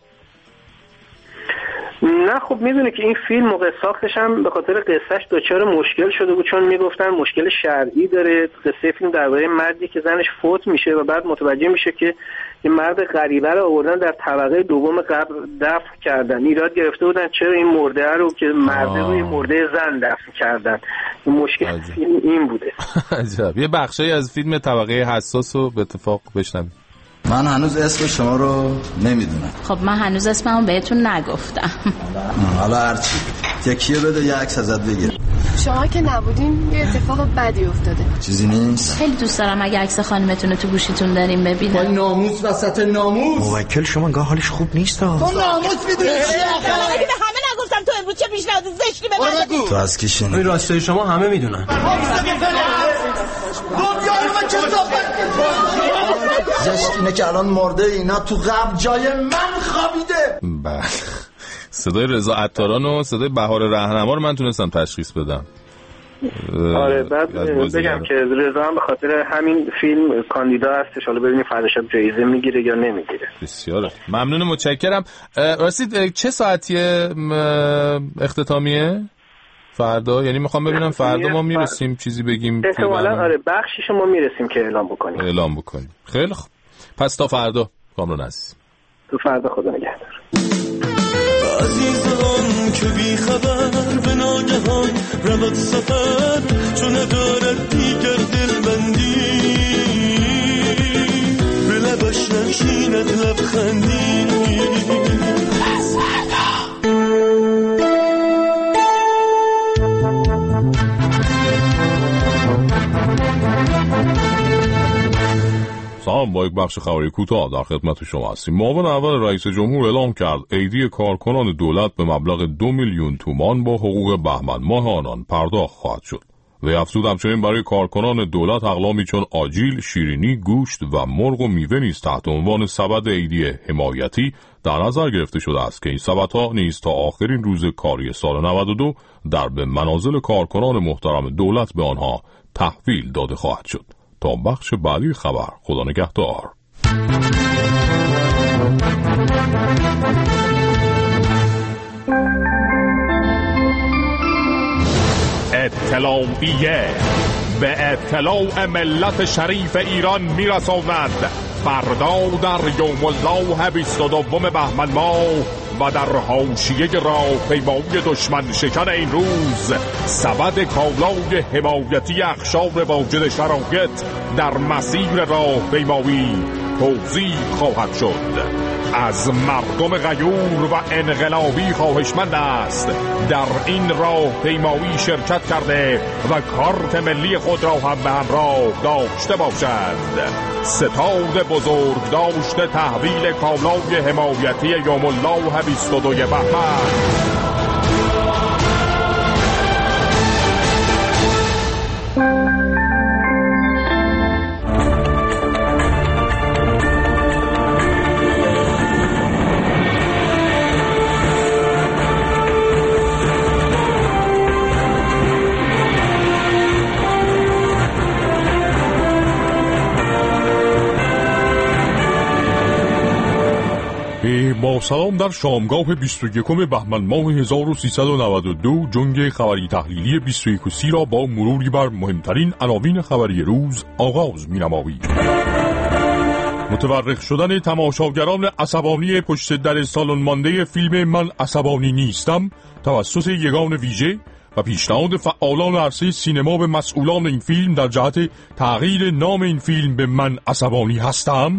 نه خب میدونه که این فیلم موقع ساختش هم به خاطر قصهش دچار مشکل شده بود، چون میگفتن مشکل شرعی داره. قصه فیلم درباره مردی که زنش فوت میشه و بعد متوجه میشه که این مرد غریبه رو آوردن در طبقه دوم قبر دفن کردن. ایراد گرفته بودن چرا این مرده رو که مرده روی مرده زن دفن کردن. مشکل عجب. فیلم این بوده. عجب. یه بخشی از فیلم طبقه حساس رو به اتفاق بشنویم. من هنوز اسم شما رو نمیدونم. خب من هنوز اسممو بهتون نگفتم. حالا هرچی یکیه بده یه عکس ازت بگیر. شما که نبودین یه اتفاق بدی افتاده. چیزی نیست. خیلی دوست دارم اگه عکس خانمتون رو تو گوشیتون داریم ببینم. وای ناموس وسط ناموس. موکل شما انگار حالش خوب نیست ها. تو ناموس میدونی چیه؟ اگه به همه نگفتم تو امروز چه پیشنهاد زشتی به من دادی. تو از کی شنیدی؟ این راستای شما همه میدونن. زشت اینه که الان مرده اینا تو قبر جای من خوابیده. بله. صدای رضا عطاران و صدای بهار رهنما رو من تونستم تشخیص بدم. آره بعد بگم که رضا هم به خاطر همین فیلم کاندیدا هستش، حالا ببینیم فردا شب جایزه میگیره یا نمیگیره. بسیار ممنون، متشکرم. راستید چه ساعتیه اختتامیه فردا؟ یعنی میخوام ببینم فردا ما میرسیم چیزی بگیم؟ احتمالاً آره بخشی شما میرسیم که اعلام بکنیم. اعلام بکنیم. خیلی خوب. پس تا فردا کامران عزیز. تو فردا خدا نگهدار. عزیزان که بی خبر به ناگهان رود سفر چون ندارد دیگر دلبندی به لبش نشیند لبخندی. سلام، با یک بخش خبری کوتاه در خدمت شما هستیم. معاون اول رئیس جمهور اعلام کرد عیدی کارکنان دولت به مبلغ دو میلیون تومان با حقوق بهمن ماه آنان پرداخت خواهد شد. وی افزود همچنین برای کارکنان دولت اقلامی چون آجیل، شیرینی، گوشت و مرغ و میوه نیز تحت عنوان سبد عیدی حمایتی در نظر گرفته شده است که این سبدها نیز تا آخرین روز کاری سال نود و دو در به منازل کارکنان محترم دولت به آنها تحویل داده خواهد شد. تا بخش بعدی خبر، خدا نگهدار. اطلاعیه به اطلاع ملت شریف ایران میرساند فردا در یوم الله بیست و دوم بهمن ماه و در حاشیه راهپیمایی دشمن شکن این روز سبد کالای حمایتی اخشار واجد شرایط در مسیر راهپیمایی توزیع خواهد شد. از مردم غیور و انقلابی خواهشمند است در این راهپیمایی شرکت کرده و کارت ملی خود را هم به همراه داشته باشد. ستاد بزرگ داشته تحویل کالای حمایتی یوم الله بیست و دوم بهمن. سلام. در شامگاه بیست و یکم بهمن ماه هزار و سیصد و نود و دو جنگ خبری تحلیلی بیست و یک و سی را با مروری بر مهمترین عناوین خبری روز آغاز می‌نماییم. متورق شدن تماشاگران عصبانی پشت در سالن مانده فیلم من عصبانی نیستم توسط یگان ویژه و پیشنهاد فعالان عرصه سینما به مسئولان این فیلم در جهت تغییر نام این فیلم به من عصبانی هستم.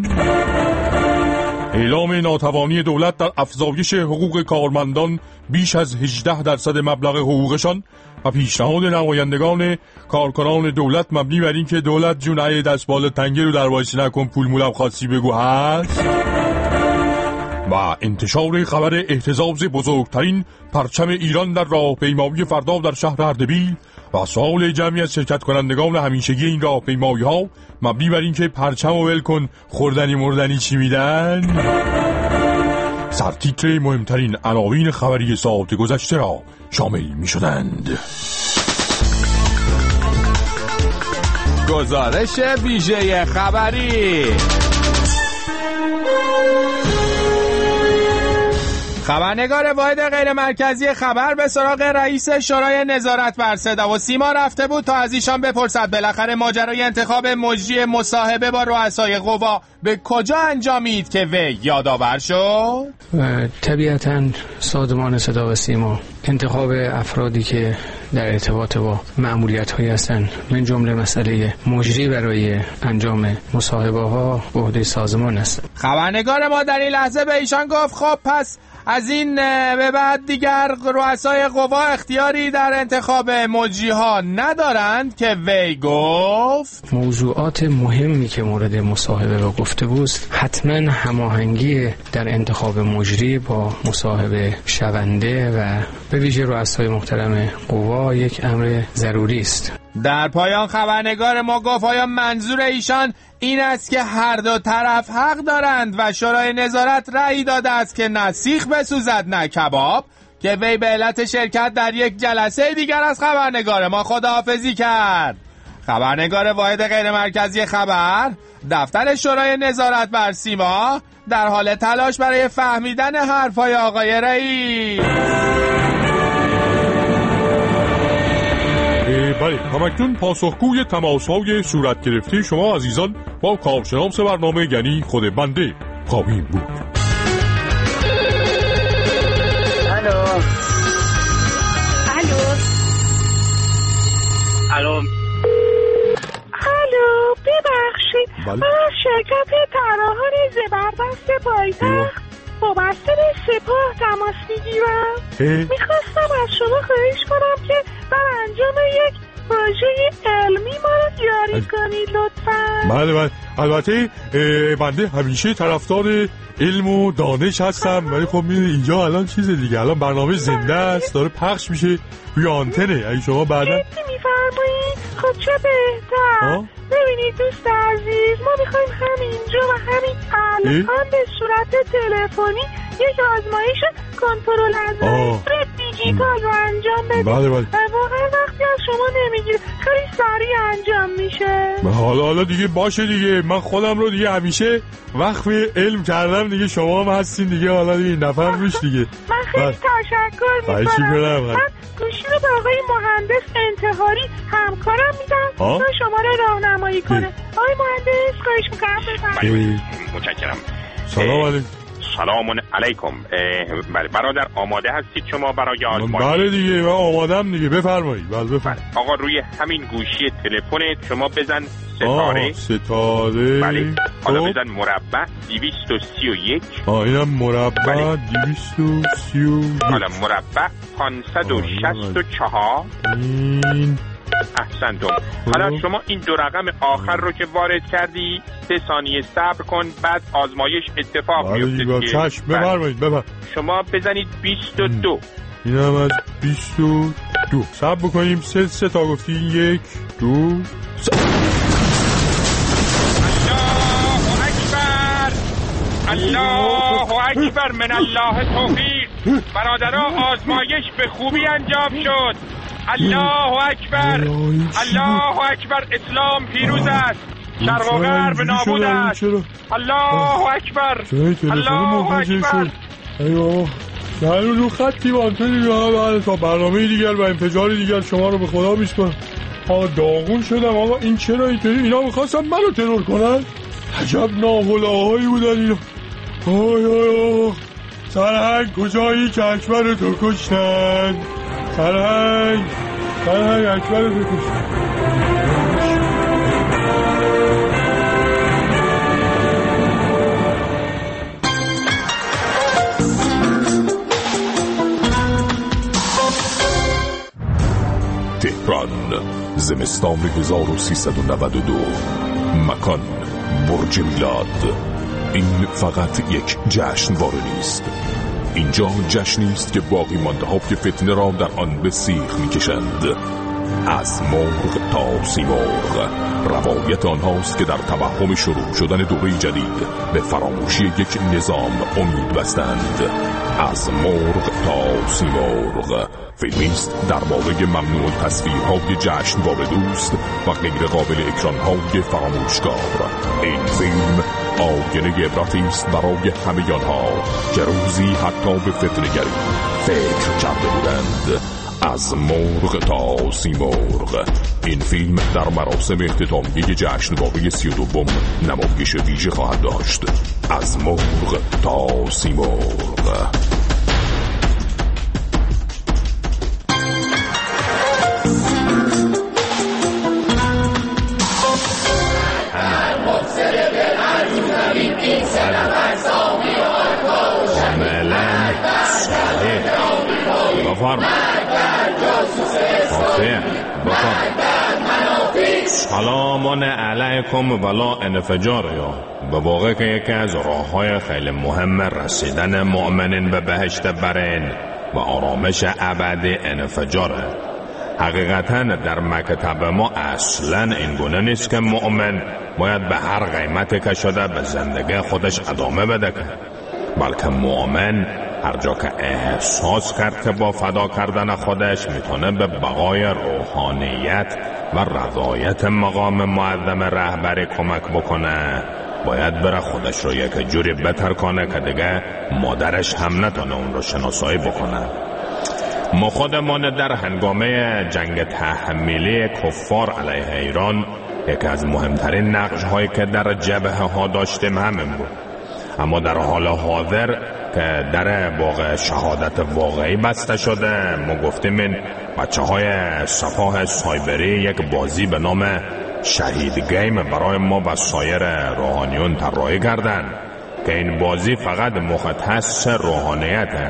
اعلام ناتوانی دولت در افزایش حقوق کارمندان بیش از هجده درصد مبلغ حقوقشان و پیشنهاد نمایندگان کارکنان دولت مبنی بر این که دولت جون دستبال تنگه رو در وایسی نکن پول مولم خاصی بگو هست. و انتشار خبر اهتزاز بزرگترین پرچم ایران در راهپیمایی فردا در شهر اردبیل و سوال جمعی از شرکت کنندگان همیشگی این راهپیمایی ها مبنی بر این که پرچم و ول کن خوردنی مردنی چی میدن. سرتیتر مهمترین عناوین خبری ساعت گذشته را شامل می شدند. گزارش ویژه خبری. خبرنگار واحد غیر مرکزی خبر به سراغ رئیس شورای نظارت بر صدا و سیما رفته بود تا از ایشان بپرسد بالاخره ماجرای انتخاب مجری مصاحبه با رؤسای قوا به کجا انجامید که وی یادآور شد؟ طبیعتاً سازمان صدا و سیما انتخاب افرادی که در ارتباط با مأموریت‌هایی هستند من جمله مسئله مجری برای انجام مصاحبه ها به عهده سازمان است. خبرنگار ما در این لحظه به ایشان گفت خب پس از این به بعد دیگر رؤسای قوا اختیاری در انتخاب مجری ها ندارند که وی گفت موضوعات مهمی که مورد مصاحبه و گفتگو است حتما هماهنگی در انتخاب مجری با مصاحبه شونده و به ویژه رؤسای محترم قوا یک امر ضروری است. در پایان خبرنگار ما گفت آیا منظور ایشان این است که هر دو طرف حق دارند و شورای نظارت رأی داده است که نه سیخ بسوزد نه کباب، که وی به علت شرکت در یک جلسه دیگر از خبرنگار ما خداحافظی کرد. خبرنگار واحد غیر مرکزی خبر دفتر شورای نظارت بر سیما در حال تلاش برای فهمیدن حرفای آقای رئیس. بله، همکنون پاسخگوی تماس‌های صورت گرفته شما عزیزان با کارشناس برنامه یعنی خود بنده خواهیم بود. الو الو الو الو ببخشید بله. من از شرکت طراحان زبردست پایتخت وابسته به سپاه تماس میگیرم. میخواستم از شما خواهش کنم که در انجام یک پروژه علمی ما رو یاری کنید لطفا. بله بله البته بنده همیشه طرفدار علم و دانش هستم، ولی خب اینجا الان چیز دیگه، الان برنامه زنده است داره پخش میشه روی آنتنه. اگه شما بعدا چی میفرمایید؟ خب چه بهتر. ببینید دوست عزیز، ما میخوایم همینجا و همین الان به صورت تلفنی یک آزمایش کنترل از رفتار دیجیتال رو انجام بدیم. بله بله. واقعا وقتی از شما نمیگیره، خیلی سریع انجام میشه. حالا حالا دیگه باشه دیگه، من خودم رو دیگه همیشه وقف علم کردم دیگه، شما هم هستین دیگه، حالا دیگه نفهم روش دیگه. من خیلی تشکر میکنم. من گوشی رو به آقای مهندس انتحاری همکارم میدم تا شما رو راهنمایی کنه. آقای مهندس خواهش میکنم بفرمایید. متشکرم. سلام علیکم. سلام علیکم. بله برادر آماده هستید شما برای آزمایش؟ بله دیگه من آمادم دیگه، بفرمایید. بله بفرمایید. آقا روی همین گوشی تلفنت شما بزن ستاره. ستاره. بله. حالا بزن مربع دویست و سی و یک. آه اینم مربع دویست و سی و یک. حالا مربع پانصد و شصت و چهار. این احسنتم. حالا شما این دو رقم آخر رو که وارد کردی سه ثانیه صبر کن، بعد آزمایش اتفاق میفته. چشم بفرمایید بفرمایید. شما بزنید بیست و دو. اینم از بیست و دو. صبر بکنیم. سه سه تا گفتی. یک دو س... الله اکبر من الله توفیق. برادرها آزمایش به خوبی انجام شد. الله اکبر الله اکبر. اسلام پیروز است، شرق و غرب نابود است. الله اکبر الله اکبر. ایوه در رو خطی مانتونی رو تا برنامه دیگر و انفجار دیگر شما رو به خدا میسپارم. آقا داغون شدم. آقا این چرا اینطوری؟ اینا میخواستم منو ترور کنن؟ عجب ناهلاهایی بودن اینا. آی آی آی سرهنگ کجایی که اکبر تو کشتن؟ سرهنگ سرهنگ اکبر تو کشتن. تهران زمستان هزار و سیصد و نود و دو. مکان برج میلاد. این فقط یک جشنواره نیست، اینجا جشنی است که باقی مانده ها که فتنه را در آن به سیخ میکشند. از مرغ تا سیمرغ روایت آنهاست که در توهم شروع شدن دوره جدید به فراموشی یک نظام امید بستند. از مرغ تا سیمرغ فیلمی است درباره ممنوع تصویرهای جشنواره دوست و غیر قابل اکرانهای فراموشکار. این فیلم آینه عبرتی است برای همه آنها که روزی حتی به فتنه‌گری فکر کرده بودند. از مرغ تا سیمرغ این فیلم در مراسم اختتامیه جشنواره سی و دوم نمایش ویژه خواهد داشت. از مرغ تا سیمرغ. سلام علیکم ولا انفجار. یا به واقع که یکی از راه های خیلی مهم رسیدن مؤمنین به بهشت برین و آرامش ابدی انفجاره. حقیقتا در مکتب ما اصلا این گونه نیست که مؤمن باید به هر قیمتی که شده به زندگی خودش ادامه بده، بلکه مؤمن هر جا که احساس کرد که با فدا کردن خودش میتونه به بقای روحانیت و رضایت مقام معظم رهبری کمک بکنه، باید بره خودش رو یک جوری بهتر کنه که دیگه مادرش هم نتونه اون رو شناسایی بکنه. ما خودمون در هنگامه جنگ تحمیلی کفار علیه ایران یکی از مهمترین نقش هایی که در جبهه ها داشتیم همین بود. اما در حال حاضر که در باغ شهادت واقعی بسته شده، ما گفتیم این بچه های سپاه سایبری یک بازی به نام شهید گیم برای ما و سایر روحانیون طراحی کردن که این بازی فقط مختص روحانیته.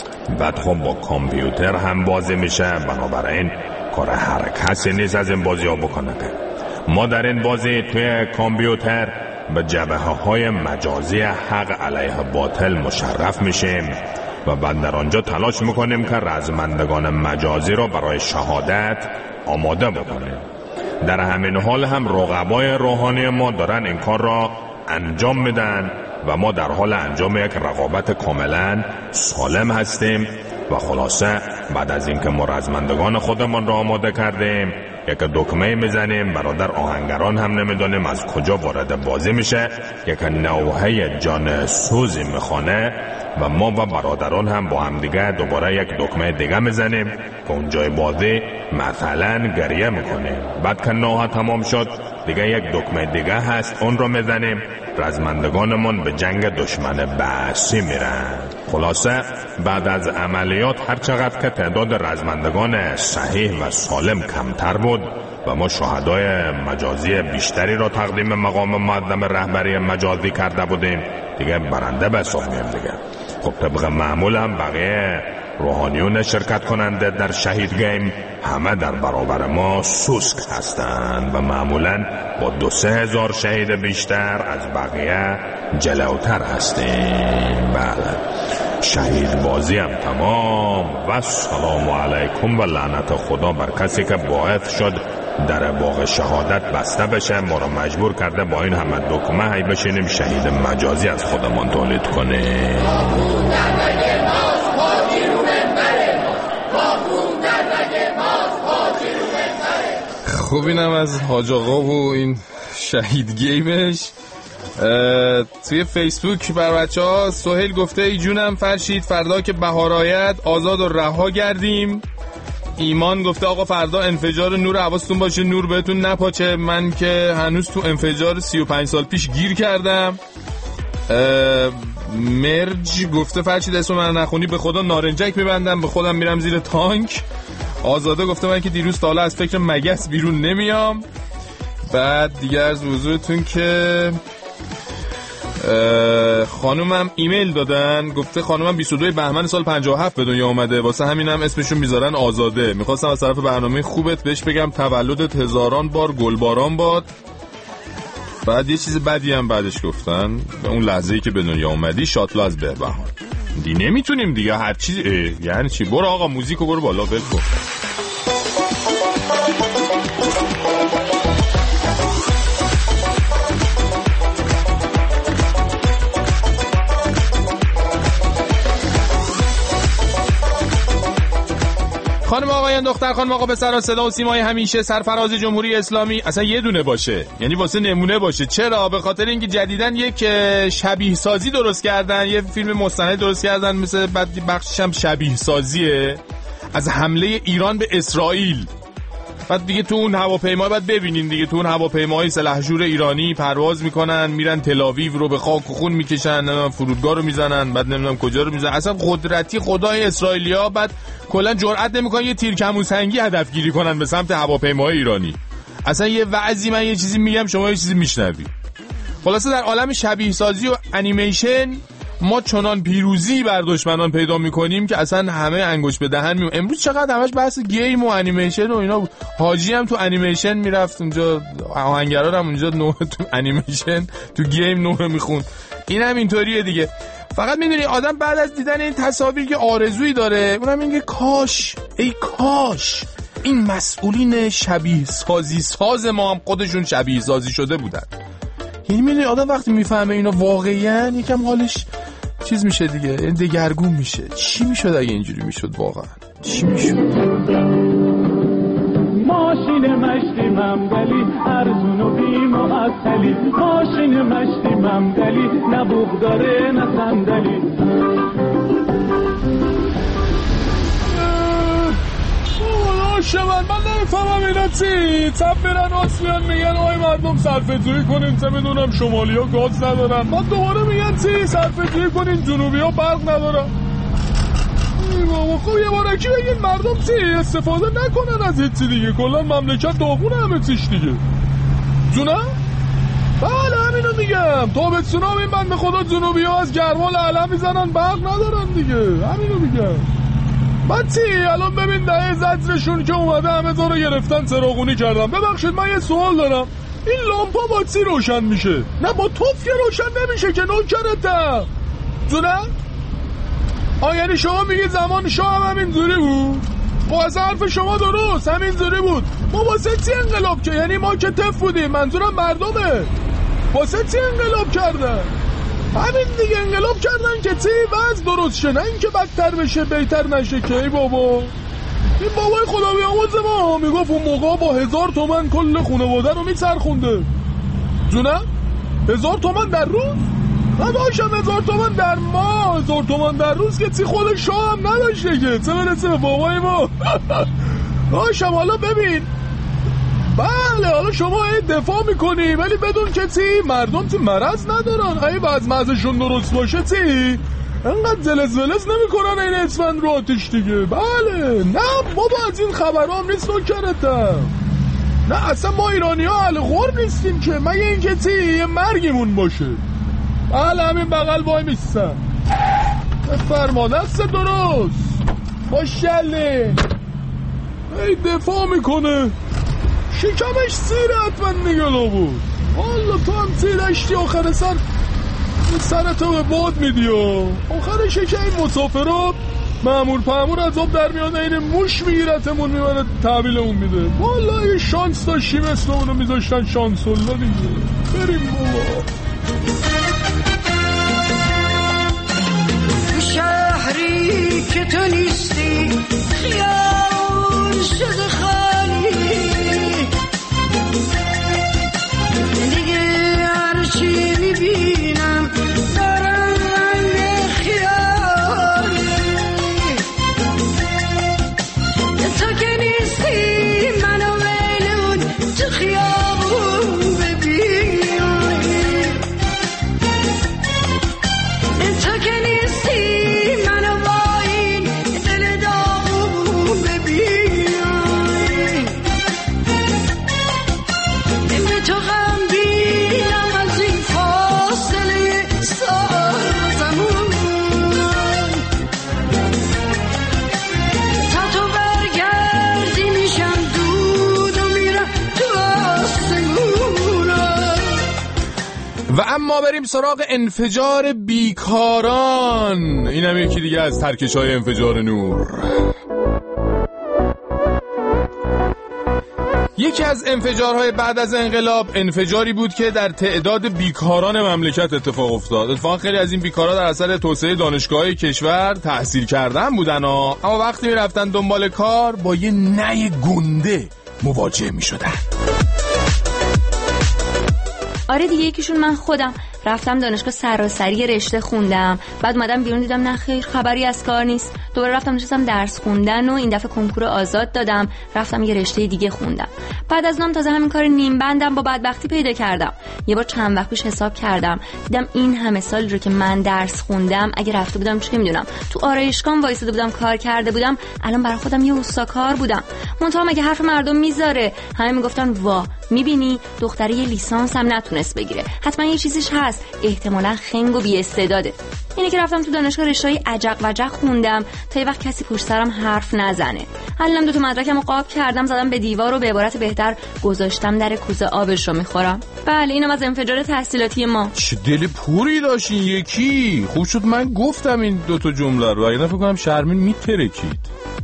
بعد خب با کامپیوتر هم بازی میشه، بنابراین کار هر کسی نیست از این بازی ها بکنه. ما در این بازی توی کامپیوتر به جبهه های مجازی حق علیه باطل مشرف میشیم و بعد در آنجا تلاش میکنیم که رزمندگان مجازی رو برای شهادت آماده بکنیم. در همین حال هم رقبای روحانی ما دارن این کار را انجام میدن و ما در حال انجام یک رقابت کاملا سالم هستیم و خلاصه بعد از اینکه ما رزمندگان خودمان را آماده کردیم یک دکمه میزنیم، برادر آهنگران هم نمیدونیم از کجا وارد بازی میشه، یک نوحه جان سوزی میخوانه و ما و برادران هم با هم دیگه دوباره یک دکمه دیگه میزنیم که اونجای بازی مثلا گریه میکنیم. بعد که نوحه تمام شد دیگه یک دکمه دیگه هست، اون رو میزنیم، رزمندگانمون به جنگ دشمن بعثی میرن. خلاصه بعد از عملیات هر چقدر که تعداد رزمندگان صحیح و سالم کمتر بود و ما شهدای مجازی بیشتری را تقدیم مقام معظم رهبری مجازی کرده بودیم، دیگه برنده به حساب میایم دیگه. خب طبق معمول هم بقیه روحانیون شرکت کننده در شهید گیم همه در برابر ما سوسک هستند و معمولا با دو سه هزار شهید بیشتر از بقیه جلوتر هستیم. بله، شهید بازی هم تمام و سلام علیکم و لعنت خدا بر کسی که باعث شد در باغ شهادت بسته بشه، ما را مجبور کرده با این همه دکمه هی بشینیم شهید مجازی از خودمان تولید کنیم. خب اینم از حاج آقا و این شهید گیمش. توی فیسبوک بر بچه ها سهیل گفته ای جونم فرشید فردا که بهار آید آزاد و رها گردیم. ایمان گفته آقا فردا انفجار نور، حواستون باشه نور بهتون نپاچه، من که هنوز تو انفجار سی و پنج سال پیش گیر کردم. مرج گفته فرشید اسم من نخونی به خدا نارنجک میبندم، به خودم میرم زیر تانک. آزاده گفته من که دیروز تا حالا از فکر مگس بیرون نمیام. بعد دیگه از حضورتون که خانومم ایمیل دادن، گفته خانومم بیست و دو بهمن سال پنجاه و هفت به دنیا اومده، واسه همینم اسمشون میذارن آزاده. میخواستم از طرف برنامه خوبت بهش بگم تولدت هزاران بار گلباران باد. بعد یه چیز بدی هم بعدش گفتن، به اون لحظه‌ای که به دنیا اومدی شاتلا از بهبهان. دی نمیتونیم دیگه هر چیز یعنی چی؟ برو آقا موزیکو برو بالا ول کن. خانم آقایان دختر خانم آقا پسرا، صدا و سیمای همیشه سرفراز جمهوری اسلامی اصلا یه دونه باشه، یعنی واسه نمونه باشه. چرا؟ به خاطر اینکه جدیدن یک شبیه سازی درست کردن، یه فیلم مستند درست کردن، مثل بعد بخشش هم شبیه سازیه از حمله ایران به اسرائیل. بعد دیگه تو اون هواپیما بعد ببینین دیگه، تو اون هواپیماهای سلاحجور ایرانی پرواز میکنن، میرن تل‌آویو رو به خاک و خون میکشن، نمیدونم فرودگاه رو میزنن، بعد نمیدونم کجا رو میزنن. اصلا قدرتی خدای اسرائیلیا. بعد کلا جرئت نمیکنن یه تیر کمون سنگی هدف گیری کنن به سمت هواپیماهای ایرانی. اصلا یه وعظی من یه چیزی میگم شما یه چیزی میشنوی. خلاصه در عالم شبیه سازی و انیمیشن ما چنان پیروزی بر دشمنان پیدا میکنیم که اصلا همه انگوش به دهن میمون. امروز چقدر همش بحث گیم و انیمیشن و اینا بود. حاجی هم تو انیمیشن میرفت اونجا، آهنگرا هم اونجا نوع تو انیمیشن تو گیم نوع میخوند. این هم اینطوریه دیگه. فقط میدونی آدم بعد از دیدن این تصاویر که آرزویی داره، اونم اینکه کاش ای کاش این مسئولین شبیه سازی ساز ما هم خودشون شبیه سازی شده بودن. یعنی میدونی آدم وقتی میفهمه اینا واقعا یکم حالش چیز میشه دیگه، دگرگون میشه. چی میشد اگه اینجوری میشد واقعا؟ چی میشد؟ ماشین مشتی ممدلی ارزون و بی معطلی، ماشین مشتی ممدلی نه بوق داره نه صندلی. شمن من نمیفهمم اینا چی؟ تب برن آسمیان میگن آی مردم صرفه جویی کنین، چه میدونم شمالی ها گاز ندارن، ما دوباره میگن چی؟ صرفه جویی کنین جنوبی ها برق ندارن. ای بابا خب یه بارکی بگین مردم چی؟ استفاده نکنن از هیچی دیگه، کلا مملکت داغونه همه چیش دیگه. جونم؟ بله همینو میگم. تابستونا این بند خدا جنوبی ها از گرما لعلم میزنن برق ندارن دیگه، همینو میگم. بعد چی؟ الان ببین دهه زجرشون که اومده همه زا رو گرفتن چراغونی کردن. ببخشید من یه سوال دارم، این لامپا با چی روشن میشه؟ نه با توف که روشن نمیشه که نوکرتم. جونه؟ آه یعنی شما میگی زمان شاه هم همینجوری بود؟ واسه حرف شما درست همینجوری بود. ما واسه چی انقلاب که؟ یعنی ما که تف بودیم، منظورم مردمه. واسه چی انقلاب کردن؟ همین دیگه انقلاب کردن که چی وضع درست شه، نه این که بدتر بشه بهتر نشه که. ای بابا این بابای خدا بیامرز ما میگفت اون موقع با هزار تومن کل خانواده رو میچرخونده. جونم؟ هزار تومن در روز؟ نداشتم هزار تومن در ماه، هزار تومن در روز که چی خود شاه هم نداشته که چه برسه به بابای ما. داشتم. حالا ببین بله حالا شما این دفاع میکنی ولی بدون که چی مردم چی مرض ندارن، ای وضع مزشون درست باشه چی انقدر زلز ولز نمیکنن این اسفند رو آتش دیگه. بله نه بابا از این خبرها هم نیست نکرتم. نه اصلا ما ایرانی ها اهل غرب نیستیم که، مگه این که چی یه مرگیمون باشه. بله همین بغل وای میستم. فرما دست درست ماشالله. ای دفاع میکنه شکمش سیره حتما نگلا بود. والا تو هم سیرشتی آخر سر سرتو به باد میدی و آخرش که این مسافرات مامور پامور از آب در میاد این موش میگیرتمون میبره تحویلمون میده. والا یه شانس داشتیم اسممونو میذاشتن شانسولا دیگه. بریم بابا. شهری که تو نیستی خیال شده خالی، دیگه هرچی میبینی بریم سراغ انفجار بیکاران. اینم یکی دیگه از ترکش‌های انفجار نور. یکی از انفجارهای بعد از انقلاب انفجاری بود که در تعداد بیکاران مملکت اتفاق افتاد. اتفاقا خیلی از این بیکارا در اثر توسعه دانشگاه‌های کشور تحصیل کردن بودن ها. اما وقتی میرفتن دنبال کار با یه نی گنده مواجه میشدن. آره دیگه، یکیشون من خودم. رفتم دانشگاه سراسری رشته خوندم، بعد اومدم بیرون دیدم نه خیر خبری از کار نیست. دوباره رفتم نشستم درس خوندن و این دفعه کنکور آزاد دادم، رفتم یه رشته دیگه خوندم. بعد از اونم تازه همین کار نیم بندم با بدبختی پیدا کردم. یه بار چند وقت پیش حساب کردم دیدم این همه سال رو که من درس خوندم اگه رفته بودم چه میدونم تو آرایشگاه وایساده بودم کار کرده بودم، الان برای خودم یه اوستاکار بودم. منتها مگه حرف مردم میذاره؟ همه میگفتن وا میبینی دختره یه لیسانس هم نتونست بگیره، حتما یه چیزیش هست، احتمالاً خنگ و بی استعداده. اینه که رفتم تو دانشگاه رشته‌های عجق وجق خوندم تا یه وقت کسی پشت سرم حرف نزنه. حالا دو تا مدرکمو قاب کردم، زدم به دیوار و به عبارت بهتر گذاشتم در کوزه آبش رو میخورم. بله اینم از انفجار تحصیلاتی ما. چه دل پوری داشتین یکی. خوب شد من گفتم این دو تا جمله رو، اگه نه فکر کنم شرمین میترکید.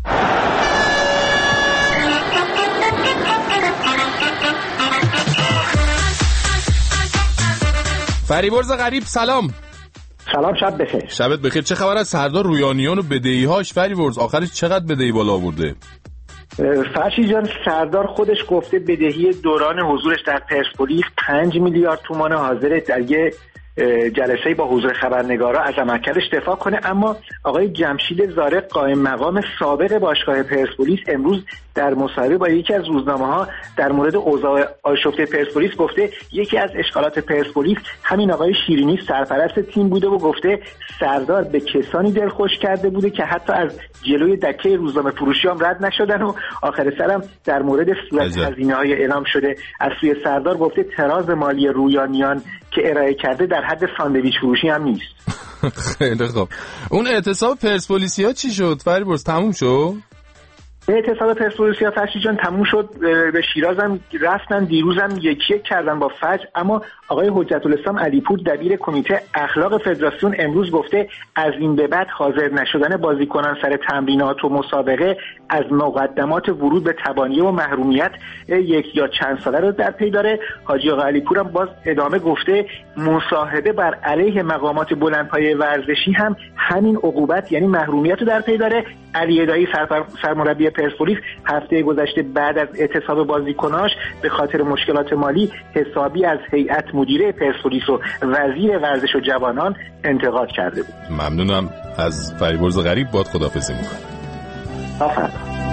فریبرز غریب سلام. سلام، شب بخیر. شبت بخیر. چه خبر از سردار رویانیان و بدهی‌هاش فریبرز؟ آخرش چقدر بدهی بالا آورده؟ فرشید جان، سردار خودش گفته بدهی دوران حضورش در پرسپولیس پنج میلیارد تومان، حاضره در یه جلسه با حضور خبرنگارا از عملکردش دفاع کنه. اما آقای جمشید زارق قائم مقام سابق باشگاه پرسپولیس امروز در مصاحبه با یکی از روزنامه‌ها در مورد اوضاع آشفته پرسپولیس گفته یکی از اشکالات پرسپولیس همین آقای شیرینی سرپرست تیم بوده و گفته سردار به کسانی دلخوش کرده بوده که حتی از جلوی دکه روزنامه فروشی هم رد نشدن و آخر سرم در مورد صورت هزینه‌های اعلام شده از سوی سردار گفته تراز مالی رویانیان که ارائه کرده در حد ساندویچ فروشی هم نیست. خیلی خوب. اون اعتصاب پرسپولیسیا چی شد فریبرز؟ تموم شد؟ اعتصاب پرسپولیسیا فرشید جان تموم شد. به شیراز هم رفتن، دیروزم یکی کردن با فجر. اما آقای حجت الاسلام علیپور دبیر کمیته اخلاق فدراسیون امروز گفته از این به بعد حاضر نشدن بازیکنان سر تمرینات و مسابقه از مقدمات ورود به تبانیه و محرومیت یک یا چند ساله رو در پی داره. حاجی آقا علیپور هم باز ادامه گفته مصاحبه بر علیه مقامات بلندپایه ورزشی هم همین عقوبت یعنی محرومیت رو در پی داره. علی ادایی سرمربی پرسپولیس هفته گذشته بعد از اعتصاب بازیکناش به خاطر مشکلات مالی حسابی از هیئت مدیره پرسپولیس و وزیر ورزش و جوانان انتقاد کرده بود. ممنونم. از فریبرز غریب باد خداحافظی میکنم. آفرین.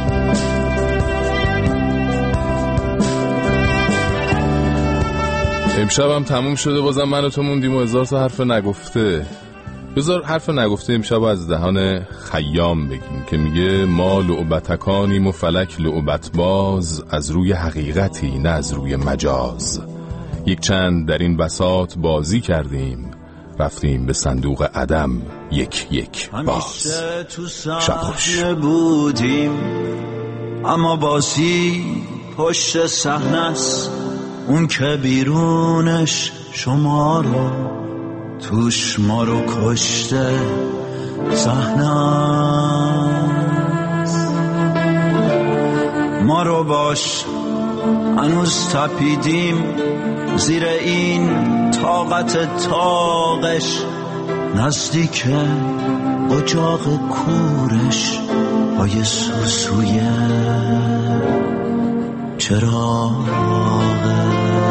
امشب هم تموم شده، بازم من و تو موندیم و هزار تا حرف نگفته. بذار حرف نگفته امشب از دهان خیام بگیم که میگه ما لعبتکانیم و فلک لعبت باز، از روی حقیقتی نه از روی مجاز. یک چند در این بساط بازی کردیم، رفتیم به صندوق عدم یک یک باز. شب خوش. بودیم اما بازی پشت صحنه است، اون که بیرونش شما رو توش ما رو کشته صحنه است. ما رو باش هنوز تپیدیم زیر این طاقت طاقش، نزدیک اجاق کورش پای سوسوی چراغش.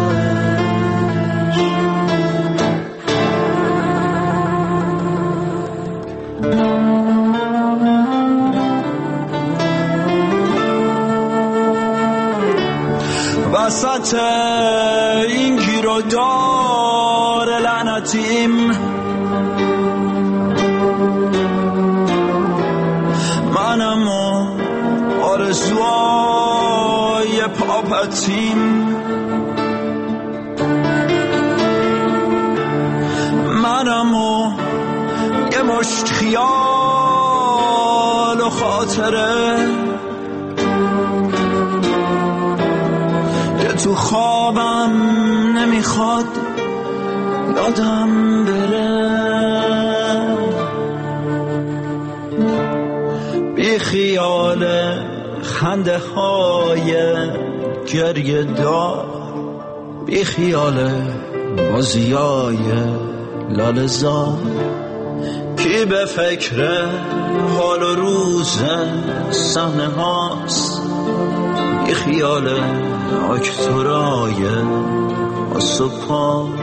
وسط این گیر و دار لعنتیم منم و آرزوهای پاپتیم، منم و یه مشت خیال و خاطره تو خوابم نمیخواد یادم بره بی خیال خنده های گریه دار، بی خیال بازیای لاله‌زار، کی به فکر حال و روز صحنه هاست، بی خیال اکتورای آسوپا.